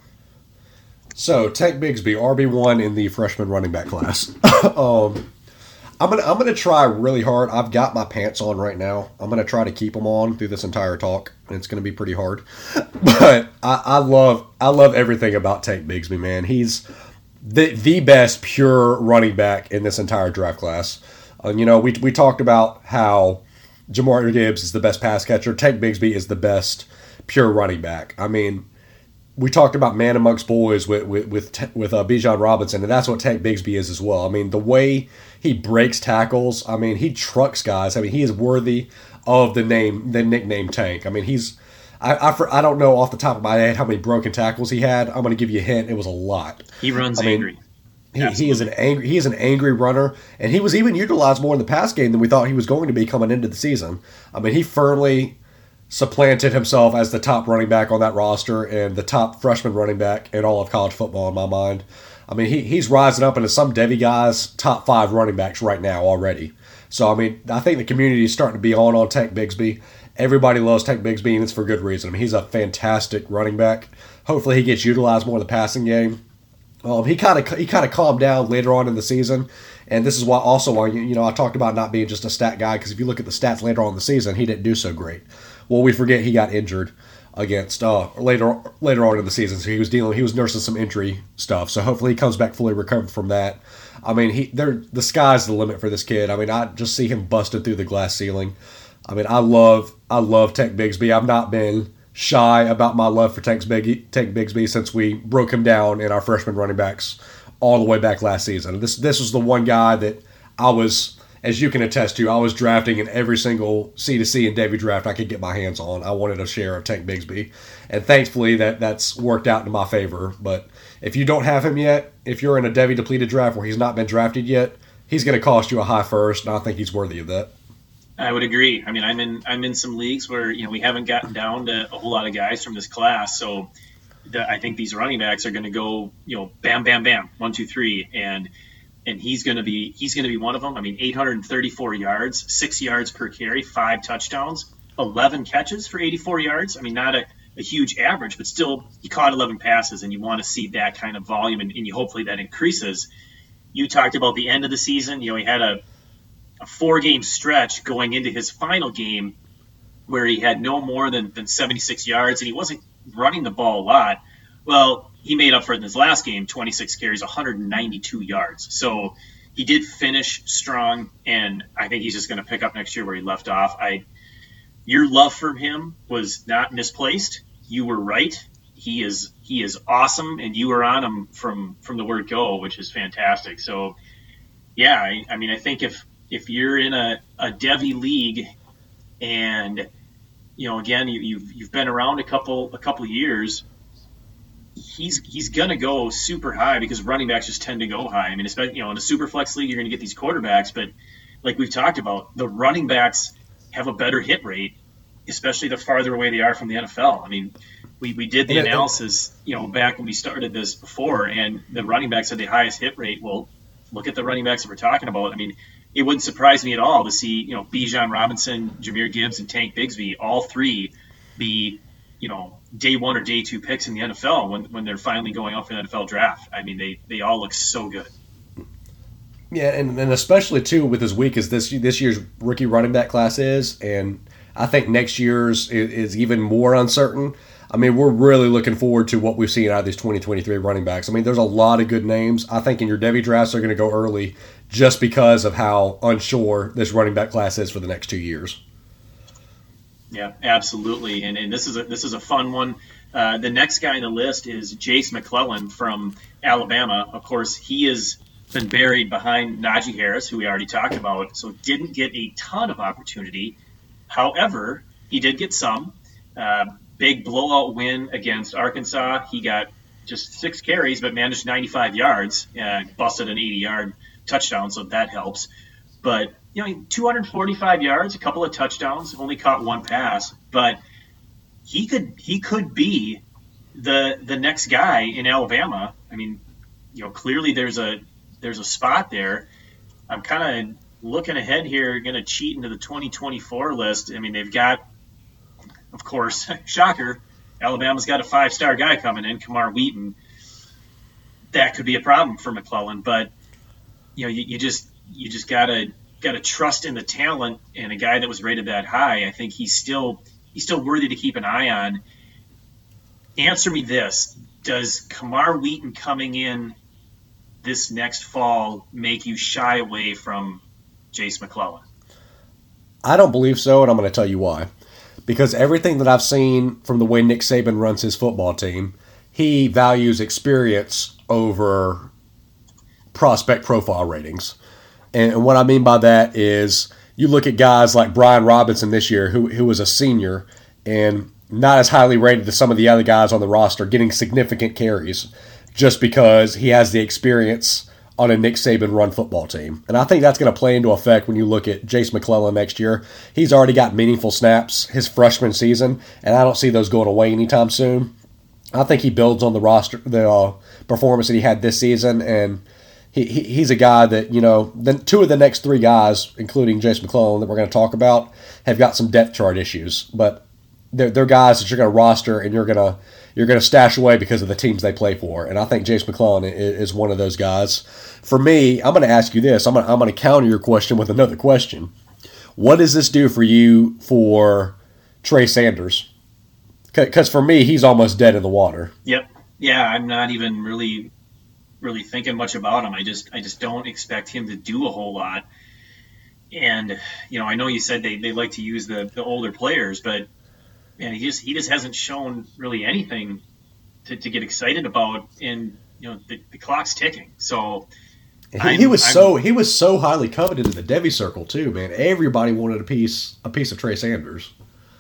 So Tank Bigsby, R B one in the freshman running back class. um, I'm gonna I'm gonna try really hard. I've got my pants on right now. I'm gonna try to keep them on through this entire talk, and it's gonna be pretty hard. But I, I love I love everything about Tank Bigsby, man. He's the the best pure running back in this entire draft class. Uh, you know, we we talked about how Jahmyr Gibbs is the best pass catcher. Tank Bigsby is the best pure running back. I mean, we talked about man amongst boys with with with, with uh, Bijan Robinson, and that's what Tank Bigsby is as well. I mean, the way he breaks tackles, I mean, he trucks guys. I mean, he is worthy of the name, the nickname Tank. I mean, he's I I, I don't know off the top of my head how many broken tackles he had. I'm going to give you a hint. It was a lot. He runs I mean, angry. He, he is an angry he is an angry runner, and he was even utilized more in the pass game than we thought he was going to be coming into the season. I mean, he firmly supplanted himself as the top running back on that roster and the top freshman running back in all of college football in my mind. I mean, he, he's rising up into some Devy guys' top five running backs right now already. So, I mean, I think the community is starting to be on on Tank Bigsby. Everybody loves Tank Bigsby, and it's for good reason. I mean, he's a fantastic running back. Hopefully he gets utilized more in the passing game. Um, he kind of he kind of calmed down later on in the season, and this is why also why you know I talked about not being just a stat guy, because if you look at the stats later on in the season, he didn't do so great. Well, we forget he got injured against uh, later later on in the season, so he was dealing he was nursing some injury stuff. So hopefully he comes back fully recovered from that. I mean, he there the sky's the limit for this kid. I mean, I just see him busting through the glass ceiling. I mean, I love I love Tank Bigsby. I've not been shy about my love for Tank Bigsby, Tank Bigsby since we broke him down in our freshman running backs all the way back last season. This this was the one guy that I was, as you can attest to, I was drafting in every single C to C and Devy draft I could get my hands on. I wanted a share of Tank Bigsby, and thankfully that that's worked out in my favor. But if you don't have him yet, if you're in a Devy depleted draft where he's not been drafted yet, he's going to cost you a high first, and I think he's worthy of that. I would agree. I mean, I'm in I'm in some leagues where you know we haven't gotten down to a whole lot of guys from this class, so the, I think these running backs are going to go you know bam bam bam one two three, and and he's going to be he's going to be one of them. I mean, eight hundred thirty-four yards, six yards per carry, five touchdowns, eleven catches for eighty-four yards. I mean, not a, a huge average, but still he caught eleven passes, and you want to see that kind of volume, and, and you hopefully that increases. You talked about the end of the season. You know, he had a a four-game stretch going into his final game where he had no more than, than seventy-six yards, and he wasn't running the ball a lot. Well, he made up for it in his last game, twenty-six carries, one hundred ninety-two yards. So he did finish strong, and I think he's just going to pick up next year where he left off. I, your love for him was not misplaced. You were right. He is he is awesome, and you were on him from, from the word go, which is fantastic. So, yeah, I, I mean, I think if If you're in a, a Devy league, and you know, again, you, you've you've been around a couple a couple years, he's he's gonna go super high because running backs just tend to go high. I mean, especially you know in a super flex league, you're gonna get these quarterbacks, but like we've talked about, the running backs have a better hit rate, especially the farther away they are from the N F L. I mean, we, we did the analysis, you know, back when we started this before, and the running backs had the highest hit rate. Well, look at the running backs that we're talking about. I mean, it wouldn't surprise me at all to see, you know, Bijan Robinson, Jahmyr Gibbs, and Tank Bigsby, all three be, you know, day one or day two picks in the N F L when, when they're finally going out for the N F L draft. I mean, they, they all look so good. Yeah, and, and especially, too, with as weak as this this year's rookie running back class is, and I think next year's is, is even more uncertain. I mean, we're really looking forward to what we've seen out of these twenty twenty-three running backs. I mean, there's a lot of good names. I think in your Devy drafts, they're going to go early just because of how unsure this running back class is for the next two years. Yeah, absolutely. And and this is a, this is a fun one. Uh, the next guy on the list is Jace McClellan from Alabama. Of course, he has been buried behind Najee Harris, who we already talked about, so didn't get a ton of opportunity. However, he did get some. Uh, big blowout win against Arkansas. He got just six carries, but managed ninety-five yards, uh, busted an eighty-yard touchdown, so that helps. but you know, two hundred forty-five yards, a couple of touchdowns, only caught one pass, but he could he could be the the next guy in Alabama. I mean, you know, clearly there's a there's a spot there. I'm kind of looking ahead here, going to cheat into the twenty twenty-four list. I mean, they've got, of course, shocker, Alabama's got a five-star guy coming in, Kamar Wheaton. That could be a problem for McClellan, but you know, you, you just you just gotta gotta trust in the talent, and a guy that was rated that high, I think he's still he's still worthy to keep an eye on. Answer me this: does Kamar Wheaton coming in this next fall make you shy away from Jase McClellan? I don't believe so, and I'm going to tell you why. Because everything that I've seen from the way Nick Saban runs his football team, he values experience over prospect profile ratings. And what I mean by that is you look at guys like Brian Robinson this year, who who was a senior and not as highly rated as some of the other guys on the roster, getting significant carries just because he has the experience on a Nick Saban run football team. And I think that's going to play into effect when you look at Jase McClellan next year. He's already got meaningful snaps his freshman season, and I don't see those going away anytime soon. I think he builds on the roster, the uh, performance that he had this season, and he, he he's a guy that, you know, the, two of the next three guys, including Jase McClellan that we're going to talk about, have got some depth chart issues, but they're, they're guys that you're going to roster and you're going to you're going to stash away because of the teams they play for. And I think Jase McClellan is one of those guys. For me, I'm going to ask you this. I'm going to, I'm going to counter your question with another question. What does this do for you for Trey Sanders? Because for me, he's almost dead in the water. Yep. Yeah, I'm not even really really thinking much about him. I just I just don't expect him to do a whole lot. And, you know, I know you said they, they like to use the, the older players, but man, he just he just hasn't shown really anything to, to get excited about. And you know, the, the clock's ticking. So he, he was I'm, so he was so highly coveted in the Devy circle too, man. Everybody wanted a piece a piece of Trey Sanders.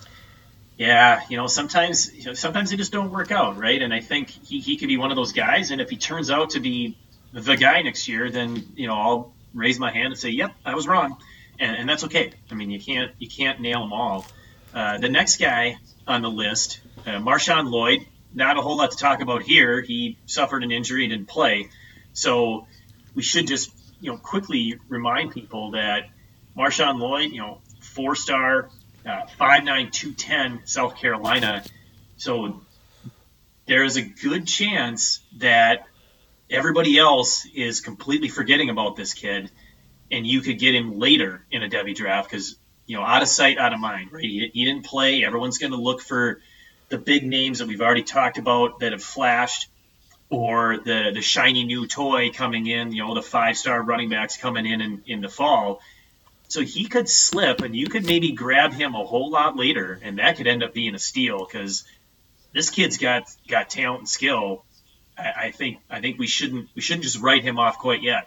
Yeah, you know, sometimes you know, sometimes they just don't work out, right? And I think he, he could be one of those guys. And if he turns out to be the guy next year, then you know I'll raise my hand and say, "Yep, I was wrong," and, and that's okay. I mean, you can't you can't nail them all. Uh, the next guy on the list, uh, Marshawn Lloyd, not a whole lot to talk about here. He suffered an injury and didn't play. So we should just, you know, quickly remind people that Marshawn Lloyd, you know, four-star, uh, five nine, two ten, South Carolina. So there is a good chance that everybody else is completely forgetting about this kid, and you could get him later in a Devy draft because, you know, out of sight, out of mind, right? He, he didn't play. Everyone's going to look for the big names that we've already talked about that have flashed, or the the shiny new toy coming in, you know, the five-star running backs coming in, in in the fall. So he could slip, and you could maybe grab him a whole lot later, and that could end up being a steal because this kid's got got talent and skill. I, I think I think we shouldn't we shouldn't just write him off quite yet.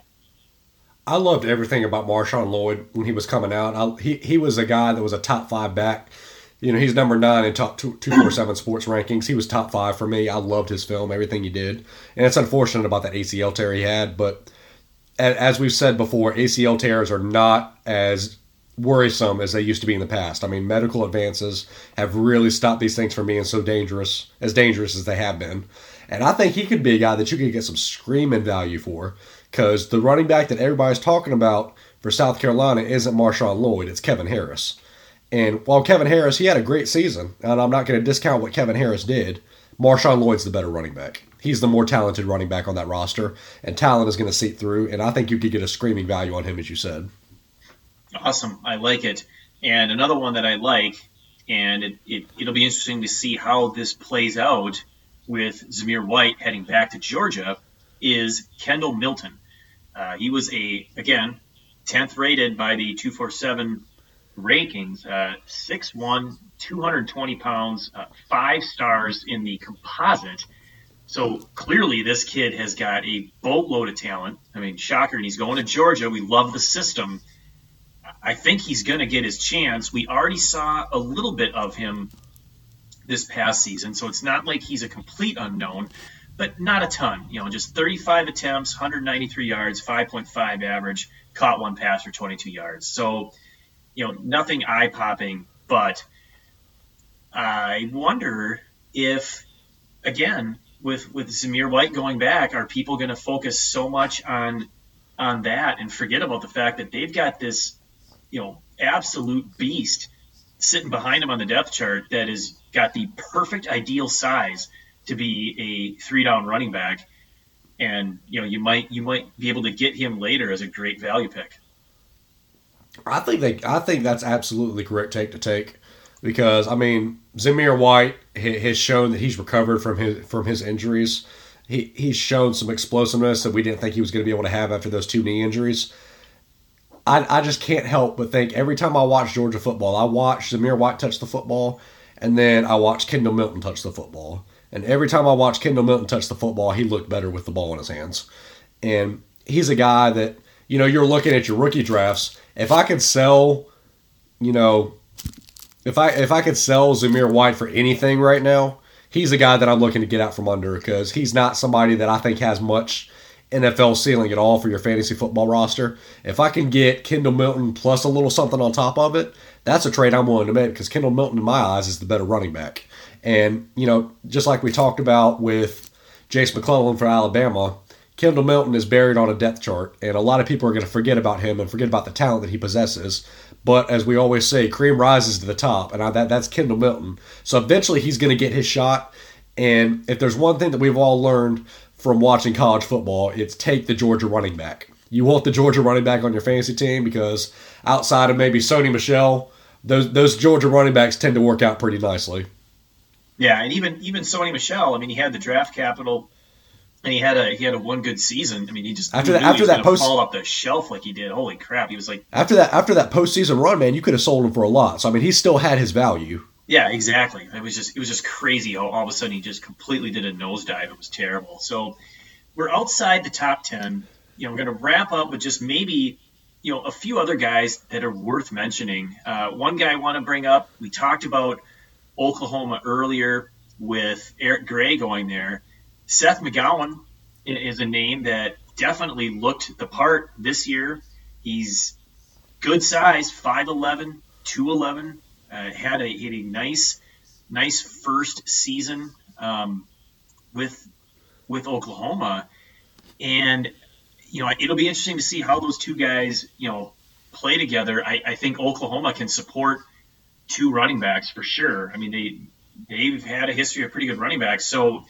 I loved everything about Marshawn Lloyd when he was coming out. I, he he was a guy that was a top five back. You know, he's number nine in top two forty-seven sports rankings. He was top five for me. I loved his film, everything he did. And it's unfortunate about that A C L tear he had. But as we've said before, A C L tears are not as worrisome as they used to be in the past. I mean, medical advances have really stopped these things from being so dangerous, as dangerous as they have been. And I think he could be a guy that you could get some screaming value for. Because the running back that everybody's talking about for South Carolina isn't Marshawn Lloyd, it's Kevin Harris. And while Kevin Harris, he had a great season, and I'm not going to discount what Kevin Harris did, Marshawn Lloyd's the better running back. He's the more talented running back on that roster, and talent is going to seep through, and I think you could get a screaming value on him, as you said. Awesome. I like it. And another one that I like, and it, it, it'll be interesting to see how this plays out with Zamir White heading back to Georgia, is Kendall Milton. Uh, he was a, again, tenth rated by the two forty-seven rankings, uh, six one, two hundred twenty pounds, uh, five stars in the composite. So clearly this kid has got a boatload of talent. I mean, shocker, and he's going to Georgia. We love the system. I think he's going to get his chance. We already saw a little bit of him this past season, so it's not like he's a complete unknown. but not a ton. You know, just thirty-five attempts, one hundred ninety-three yards, five point five average, caught one pass for twenty-two yards. So, you know, nothing eye-popping, but I wonder if, again, with with Zamir White going back, are people going to focus so much on on that and forget about the fact that they've got this, you know, absolute beast sitting behind him on the depth chart that has got the perfect ideal size to be a three-down running back, and you know you might you might be able to get him later as a great value pick. I think they I think that's absolutely the correct take to take, because I mean Zamir White has shown that he's recovered from his from his injuries. He he's shown some explosiveness that we didn't think he was going to be able to have after those two knee injuries. I I just can't help but think every time I watch Georgia football, I watch Zamir White touch the football, and then I watch Kendall Milton touch the football. And every time I watch Kendall Milton touch the football, he looked better with the ball in his hands. And he's a guy that, you know, you're looking at your rookie drafts. If I could sell, you know, if I if I could sell Zamir White for anything right now, he's a guy that I'm looking to get out from under, because he's not somebody that I think has much N F L ceiling at all for your fantasy football roster. If I can get Kendall Milton plus a little something on top of it, that's a trade I'm willing to make, because Kendall Milton, in my eyes, is the better running back. And, you know, just like we talked about with Jace McClellan for Alabama, Kendall Milton is buried on a depth chart, and a lot of people are going to forget about him and forget about the talent that he possesses. But as we always say, cream rises to the top, and I, that that's Kendall Milton. So eventually he's going to get his shot, and if there's one thing that we've all learned from watching college football, it's take the Georgia running back. You want the Georgia running back on your fantasy team, because outside of maybe Sony Michel, those those Georgia running backs tend to work out pretty nicely. Yeah, and even even Sony Michel, I mean, he had the draft capital, and he had a he had a one good season. I mean, he just after that after that post fall off the shelf like he did. Holy crap, he was like after that after that postseason run, man, you could have sold him for a lot. So I mean, he still had his value. Yeah, exactly. It was just it was just crazy how all of a sudden he just completely did a nosedive. It was terrible. So we're outside the top ten. You know, we're going to wrap up with just maybe, you know, a few other guys that are worth mentioning. Uh, one guy I want to bring up, we talked about Oklahoma earlier with Eric Gray going there. Seth McGowan is a name that definitely looked the part this year. He's good size, five eleven, two eleven, uh, had a had a nice nice first season um, with with Oklahoma, and you know it'll be interesting to see how those two guys you know play together. I, I think Oklahoma can support two running backs for sure. I mean, they they've had a history of pretty good running backs, so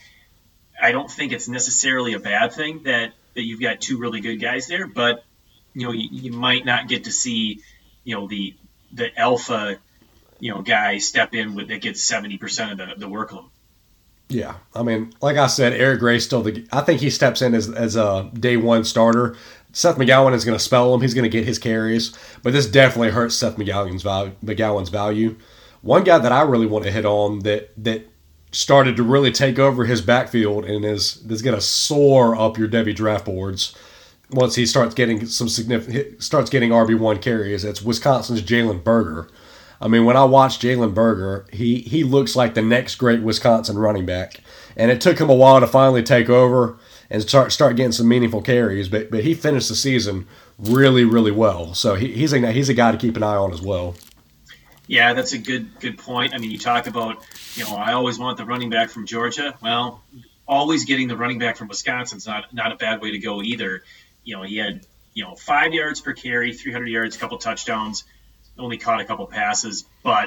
I don't think it's necessarily a bad thing that, that you've got two really good guys there. But you know, you, you might not get to see you know the the alpha you know guy step in with that gets seventy percent of the, the workload. Yeah, I mean, like I said, Eric Gray still the. I think he steps in as as a day one starter. Seth McGowan is going to spell him. He's going to get his carries, but this definitely hurts Seth McGowan's value. McGowan's value. One guy that I really want to hit on that that started to really take over his backfield and is is going to soar up your Devy draft boards once he starts getting some significant starts getting R B one carries. It's Wisconsin's Jalen Berger. I mean, when I watch Jalen Berger, he he looks like the next great Wisconsin running back, and it took him a while to finally take over and start start getting some meaningful carries, but but he finished the season really, really well. So he, he's a he's a guy to keep an eye on as well. Yeah, that's a good good point. I mean, you talk about, you know, I always want the running back from Georgia. Well, always getting the running back from Wisconsin's not not a bad way to go either. You know, he had, you know, five yards per carry, three hundred yards, a couple touchdowns, only caught a couple passes, but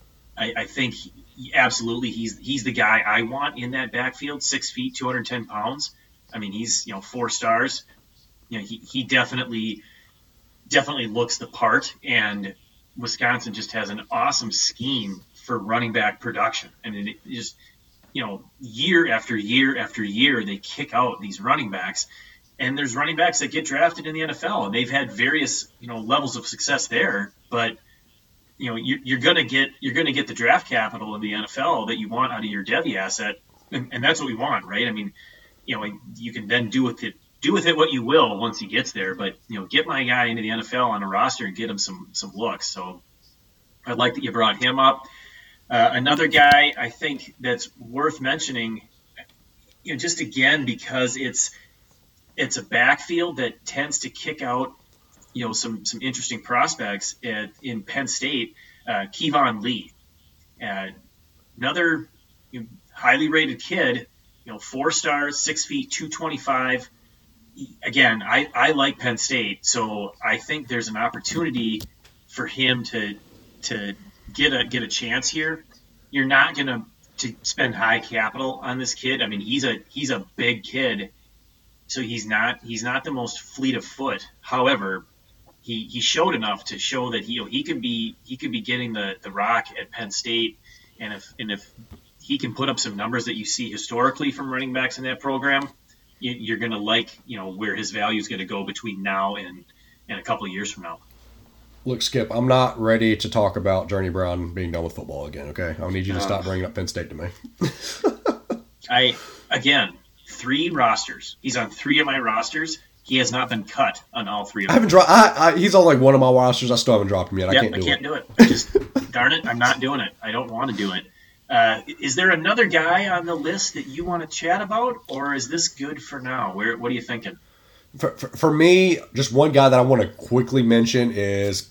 I, I think he, absolutely he's he's the guy I want in that backfield. Six feet, two hundred ten pounds. I mean, he's, you know, four stars. You know, he, he definitely definitely looks the part, and Wisconsin just has an awesome scheme for running back production. I mean, it just, you know, year after year after year, they kick out these running backs, and there's running backs that get drafted in the N F L, and they've had various, you know, levels of success there, but you know, you're, you're gonna get you're gonna get the draft capital in the N F L that you want out of your Devy asset, and, and that's what we want, right? I mean, you know, you can then do with it do with it what you will once he gets there, but you know, get my guy into the N F L on a roster and get him some some looks. So I like that you brought him up. Uh, another guy I think that's worth mentioning, you know, just again, because it's it's a backfield that tends to kick out, you know, some some interesting prospects at, in Penn State. Uh, Kevon Lee, uh, another you know, highly rated kid, you know, four stars, six feet, two twenty-five. Again, I, I like Penn State, so I think there's an opportunity for him to to get a get a chance here. You're not gonna to spend high capital on this kid. I mean, he's a he's a big kid, so he's not he's not the most fleet of foot. However, he, he showed enough to show that he you know, he could be he could be getting the, the rock at Penn State, and if and if he can put up some numbers that you see historically from running backs in that program, you, you're going to like you know where his value is going to go between now and and a couple of years from now. Look, Skip, I'm not ready to talk about Journey Brown being done with football again. Okay, I need you to stop bringing up Penn State to me. I again three rosters. He's on three of my rosters. He has not been cut on all three of them. I haven't dropped. I, I, he's on like one of my rosters. I still haven't dropped him yet. Yep, I can't do I can't it. do it. I just darn it, I'm not doing it. I don't want to do it. Uh, is there another guy on the list that you want to chat about, or is this good for now? Where what are you thinking? For, for, for me, just one guy that I want to quickly mention is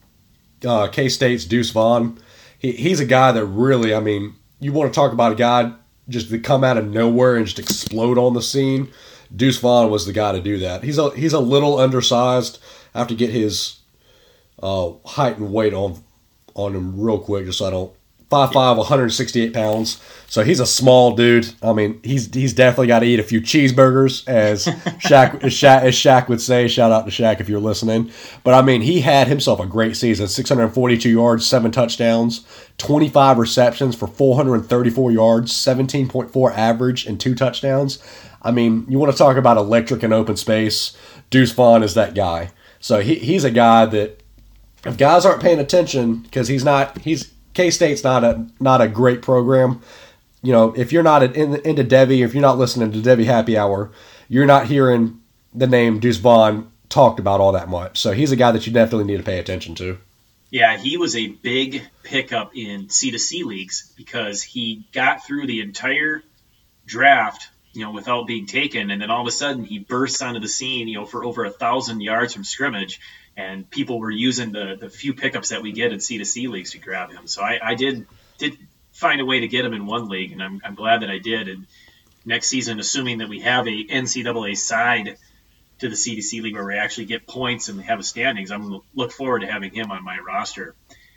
uh, K-State's Deuce Vaughn. He, he's a guy that really, I mean, you want to talk about a guy just to come out of nowhere and just explode on the scene. Deuce Vaughn was the guy to do that. He's a he's a little undersized. I have to get his uh, height and weight on on him real quick, just so I don't. five five, one hundred sixty-eight pounds. So he's a small dude. I mean, he's he's definitely got to eat a few cheeseburgers, as Shaq, as Shaq as Shaq would say. Shout out to Shaq if you're listening. But I mean, he had himself a great season: six hundred forty-two yards, seven touchdowns, twenty-five receptions for four hundred thirty-four yards, seventeen point four average, and two touchdowns. I mean, you want to talk about electric and open space? Deuce Vaughn is that guy. So he he's a guy that if guys aren't paying attention, because he's not he's K-State's not a not a great program. You know, if you're not in, into Devy, if you're not listening to Devy Happy Hour, you're not hearing the name Deuce Vaughn talked about all that much. So he's a guy that you definitely need to pay attention to. Yeah, he was a big pickup in C to C leagues because he got through the entire draft, you know, without being taken, and then all of a sudden he bursts onto the scene, you know, for over a thousand yards from scrimmage. And people were using the, the few pickups that we get in C to C leagues to grab him. So I, I did did find a way to get him in one league, and I'm I'm glad that I did. And next season, assuming that we have a N C double A side to the C to C league where we actually get points and have a standings, I'm going to look forward to having him on my roster.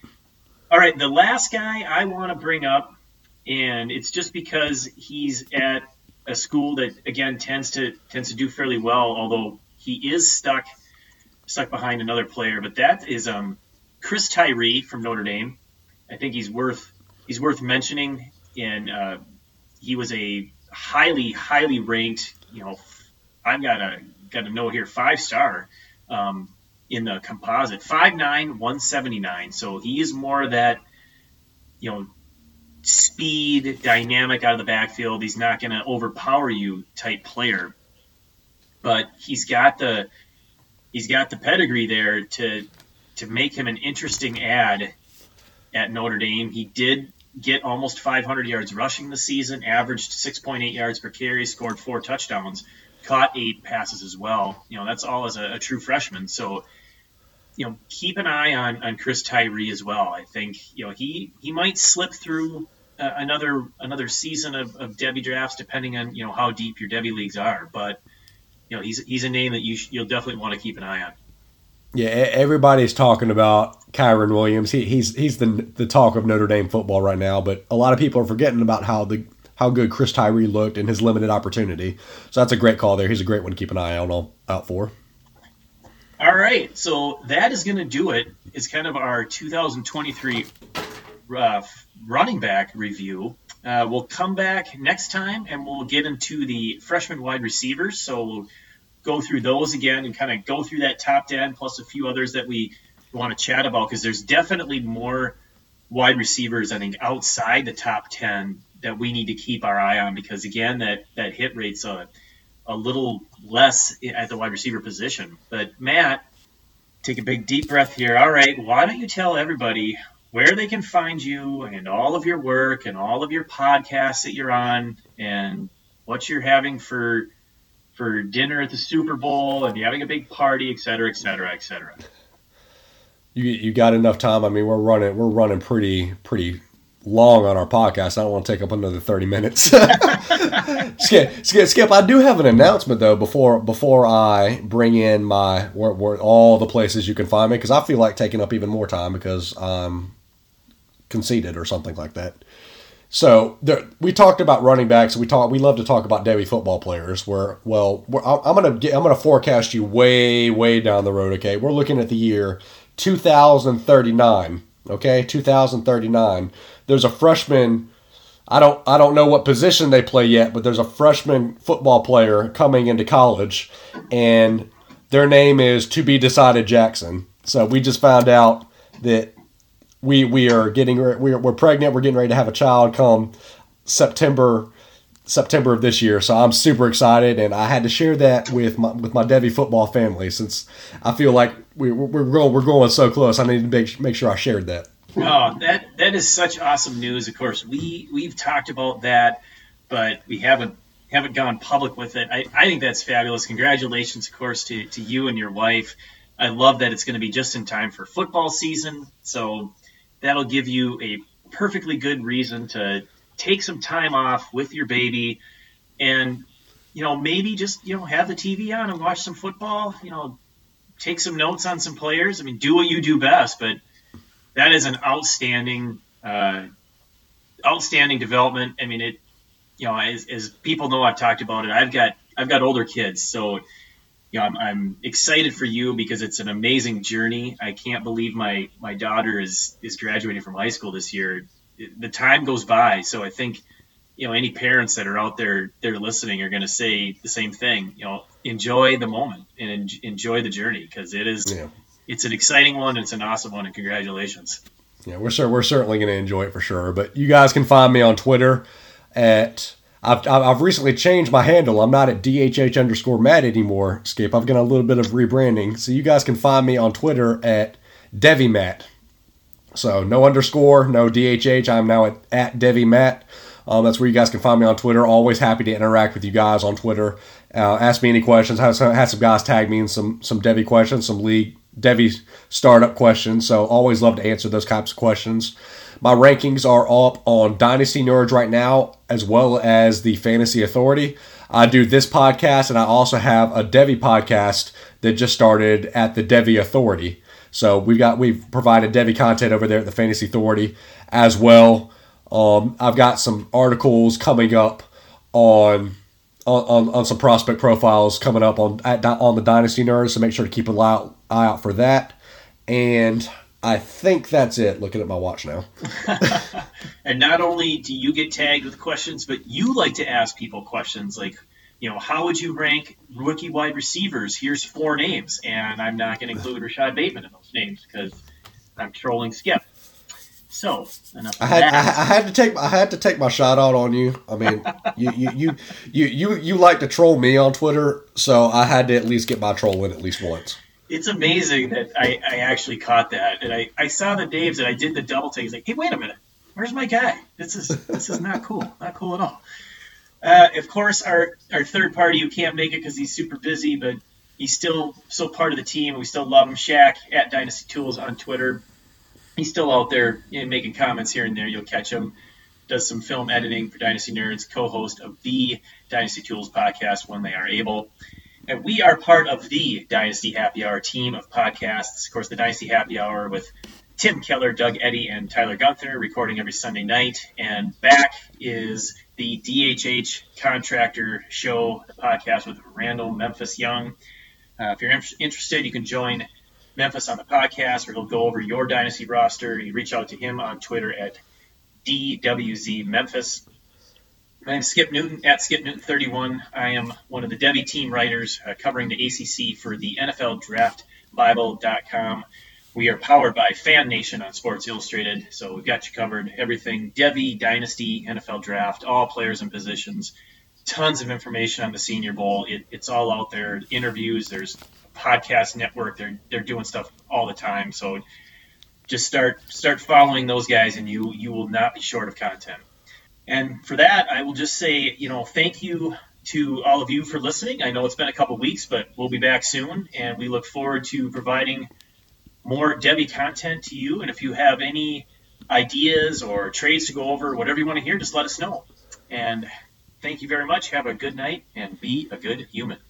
All right, the last guy I want to bring up, and it's just because he's at a school that, again, tends to tends to do fairly well, although he is stuck – stuck behind another player, but that is um, Chris Tyree from Notre Dame. I think he's worth he's worth mentioning. And uh, he was a highly highly ranked. You know, I've got a got a note here, five star um, in the composite, five nine, one seventy-nine. So he is more that you know speed, dynamic out of the backfield. He's not going to overpower you type player, but he's got the He's got the pedigree there to to make him an interesting ad at Notre Dame. He did get almost five hundred yards rushing this season, averaged six point eight yards per carry, scored four touchdowns, caught eight passes as well. You know, that's all as a, a true freshman. So, you know, keep an eye on, on Chris Tyree as well. I think, you know, he, he might slip through uh, another another season of, of Devy drafts, depending on, you know, how deep your Devy leagues are. But you know, he's he's a name that you sh- you'll definitely want to keep an eye on. Yeah, everybody's talking about Kyron Williams. He, he's he's the the talk of Notre Dame football right now. But a lot of people are forgetting about how the how good Chris Tyree looked in his limited opportunity. So that's a great call there. He's a great one to keep an eye out out for. All right, so that is going to do it. It's kind of our two thousand twenty-three uh, running back review. Uh, we'll come back next time, and we'll get into the freshman wide receivers. So we'll go through those again and kind of go through that top ten plus a few others that we want to chat about, because there's definitely more wide receivers, I think, outside the top ten that we need to keep our eye on, because, again, that, that hit rate's a, a little less at the wide receiver position. But, Matt, take a big deep breath here. All right, why don't you tell everybody where they can find you and all of your work and all of your podcasts that you're on, and what you're having for for dinner at the Super Bowl, and you're having a big party, et cetera, et cetera, et cetera. You you got enough time? I mean, we're running we're running pretty pretty long on our podcast. I don't want to take up another thirty minutes. Skip, Skip, Skip. I do have an announcement though before before I bring in my where, where all the places you can find me, because I feel like taking up even more time because I'm conceited or something like that. So there, we talked about running backs. We talk. We love to talk about Devy football players. Where well, we're, I'm gonna get, I'm gonna forecast you way way down the road. Okay, we're looking at the year two thousand thirty-nine. Okay, two thousand thirty-nine. There's a freshman. I don't I don't know what position they play yet, but there's a freshman football player coming into college, and their name is To Be Decided Jackson. So we just found out that we we are getting we're we're pregnant. We're getting ready to have a child come September September of this year. So I'm super excited, and I had to share that with my with my Devy football family since I feel like we we're going we're going so close. I need to make make sure I shared that. Oh, that that is such awesome news. Of course, we we've talked about that, but we haven't haven't gone public with it. I, I think that's fabulous. Congratulations, of course, to, to you and your wife. I love that it's going to be just in time for football season. So that'll give you a perfectly good reason to take some time off with your baby, and you know maybe just you know have the T V on and watch some football. You know, take some notes on some players. I mean, do what you do best, but that is an outstanding, uh, outstanding development. I mean, it, you know, as, as people know, I've talked about it. I've got, I've got older kids, so you know, I'm, I'm excited for you because it's an amazing journey. I can't believe my, my daughter is, is graduating from high school this year. It, the time goes by, so I think, you know, any parents that are out there, they're listening, are going to say the same thing. You know, enjoy the moment and en- enjoy the journey because it is. Yeah. It's an exciting one, and it's an awesome one, and congratulations. Yeah, we're we're certainly going to enjoy it for sure. But you guys can find me on Twitter at I've I've recently changed my handle. I'm not at D H H underscore Matt anymore, Skip. I've got a little bit of rebranding, so you guys can find me on Twitter at Devy Matt. So no underscore, no D H H. I'm now at at Devy Matt. Um, that's where you guys can find me on Twitter. Always happy to interact with you guys on Twitter. Uh, ask me any questions. Had some, had some guys tag me in some some Devy questions, some league Devy startup questions. So always love to answer those types of questions. My rankings are up on Dynasty Nerds right now, as well as the Fantasy Authority. I do this podcast, and I also have a Devy podcast that just started at the Devy Authority. So we've got we've provided Devy content over there at the Fantasy Authority as well. Um, I've got some articles coming up on. On, on some prospect profiles coming up on at, on the Dynasty Nerds, so make sure to keep an eye out, eye out for that. And I think that's it, looking at my watch now. And not only do you get tagged with questions, but you like to ask people questions like, you know, how would you rank rookie wide receivers? Here's four names, and I'm not going to include Rashad Bateman in those names because I'm trolling Skip. So enough I had I, I had to take I had to take my shot out on you. I mean, you, you you you you you like to troll me on Twitter, so I had to at least get my troll in at least once. It's amazing that I, I actually caught that, and I, I saw the names and I did the double take. It's like, hey, wait a minute, where's my guy? This is this is not cool, not cool at all. Uh, of course, our our third party who can't make it because he's super busy, but he's still still part of the team. We still love him. Shaq at Dynasty Tools on Twitter. He's still out there, you know, making comments here and there. You'll catch him. Does some film editing for Dynasty Nerds, co-host of the Dynasty Tools podcast when they are able. And we are part of the Dynasty Happy Hour team of podcasts. Of course, the Dynasty Happy Hour with Tim Keller, Doug Eddy, and Tyler Gunther, recording every Sunday night. And back is the D H H Contractor Show, the podcast with Randall Memphis Young. Uh, if you're in- interested, you can join Memphis on the podcast, where he'll go over your Dynasty roster. You reach out to him on Twitter at D W Z Memphis. My name's Skip Newton, at Skip Newton thirty-one. I am one of the Devy team writers uh, covering the A C C for the N F L Draft Bible dot com. We are powered by Fan Nation on Sports Illustrated, so we've got you covered. Everything Devy, Dynasty, N F L Draft, all players and positions. Tons of information on the Senior Bowl. It, it's all out there. Interviews, there's podcast network. They're they're doing stuff all the time. So just start start following those guys, and you you will not be short of content. And for that, I will just say, you know, thank you to all of you for listening. I know it's been a couple weeks, but we'll be back soon, and we look forward to providing more Devy content to you. And if you have any ideas or trades to go over, whatever you want to hear, just let us know. And thank you very much. Have a good night and be a good human.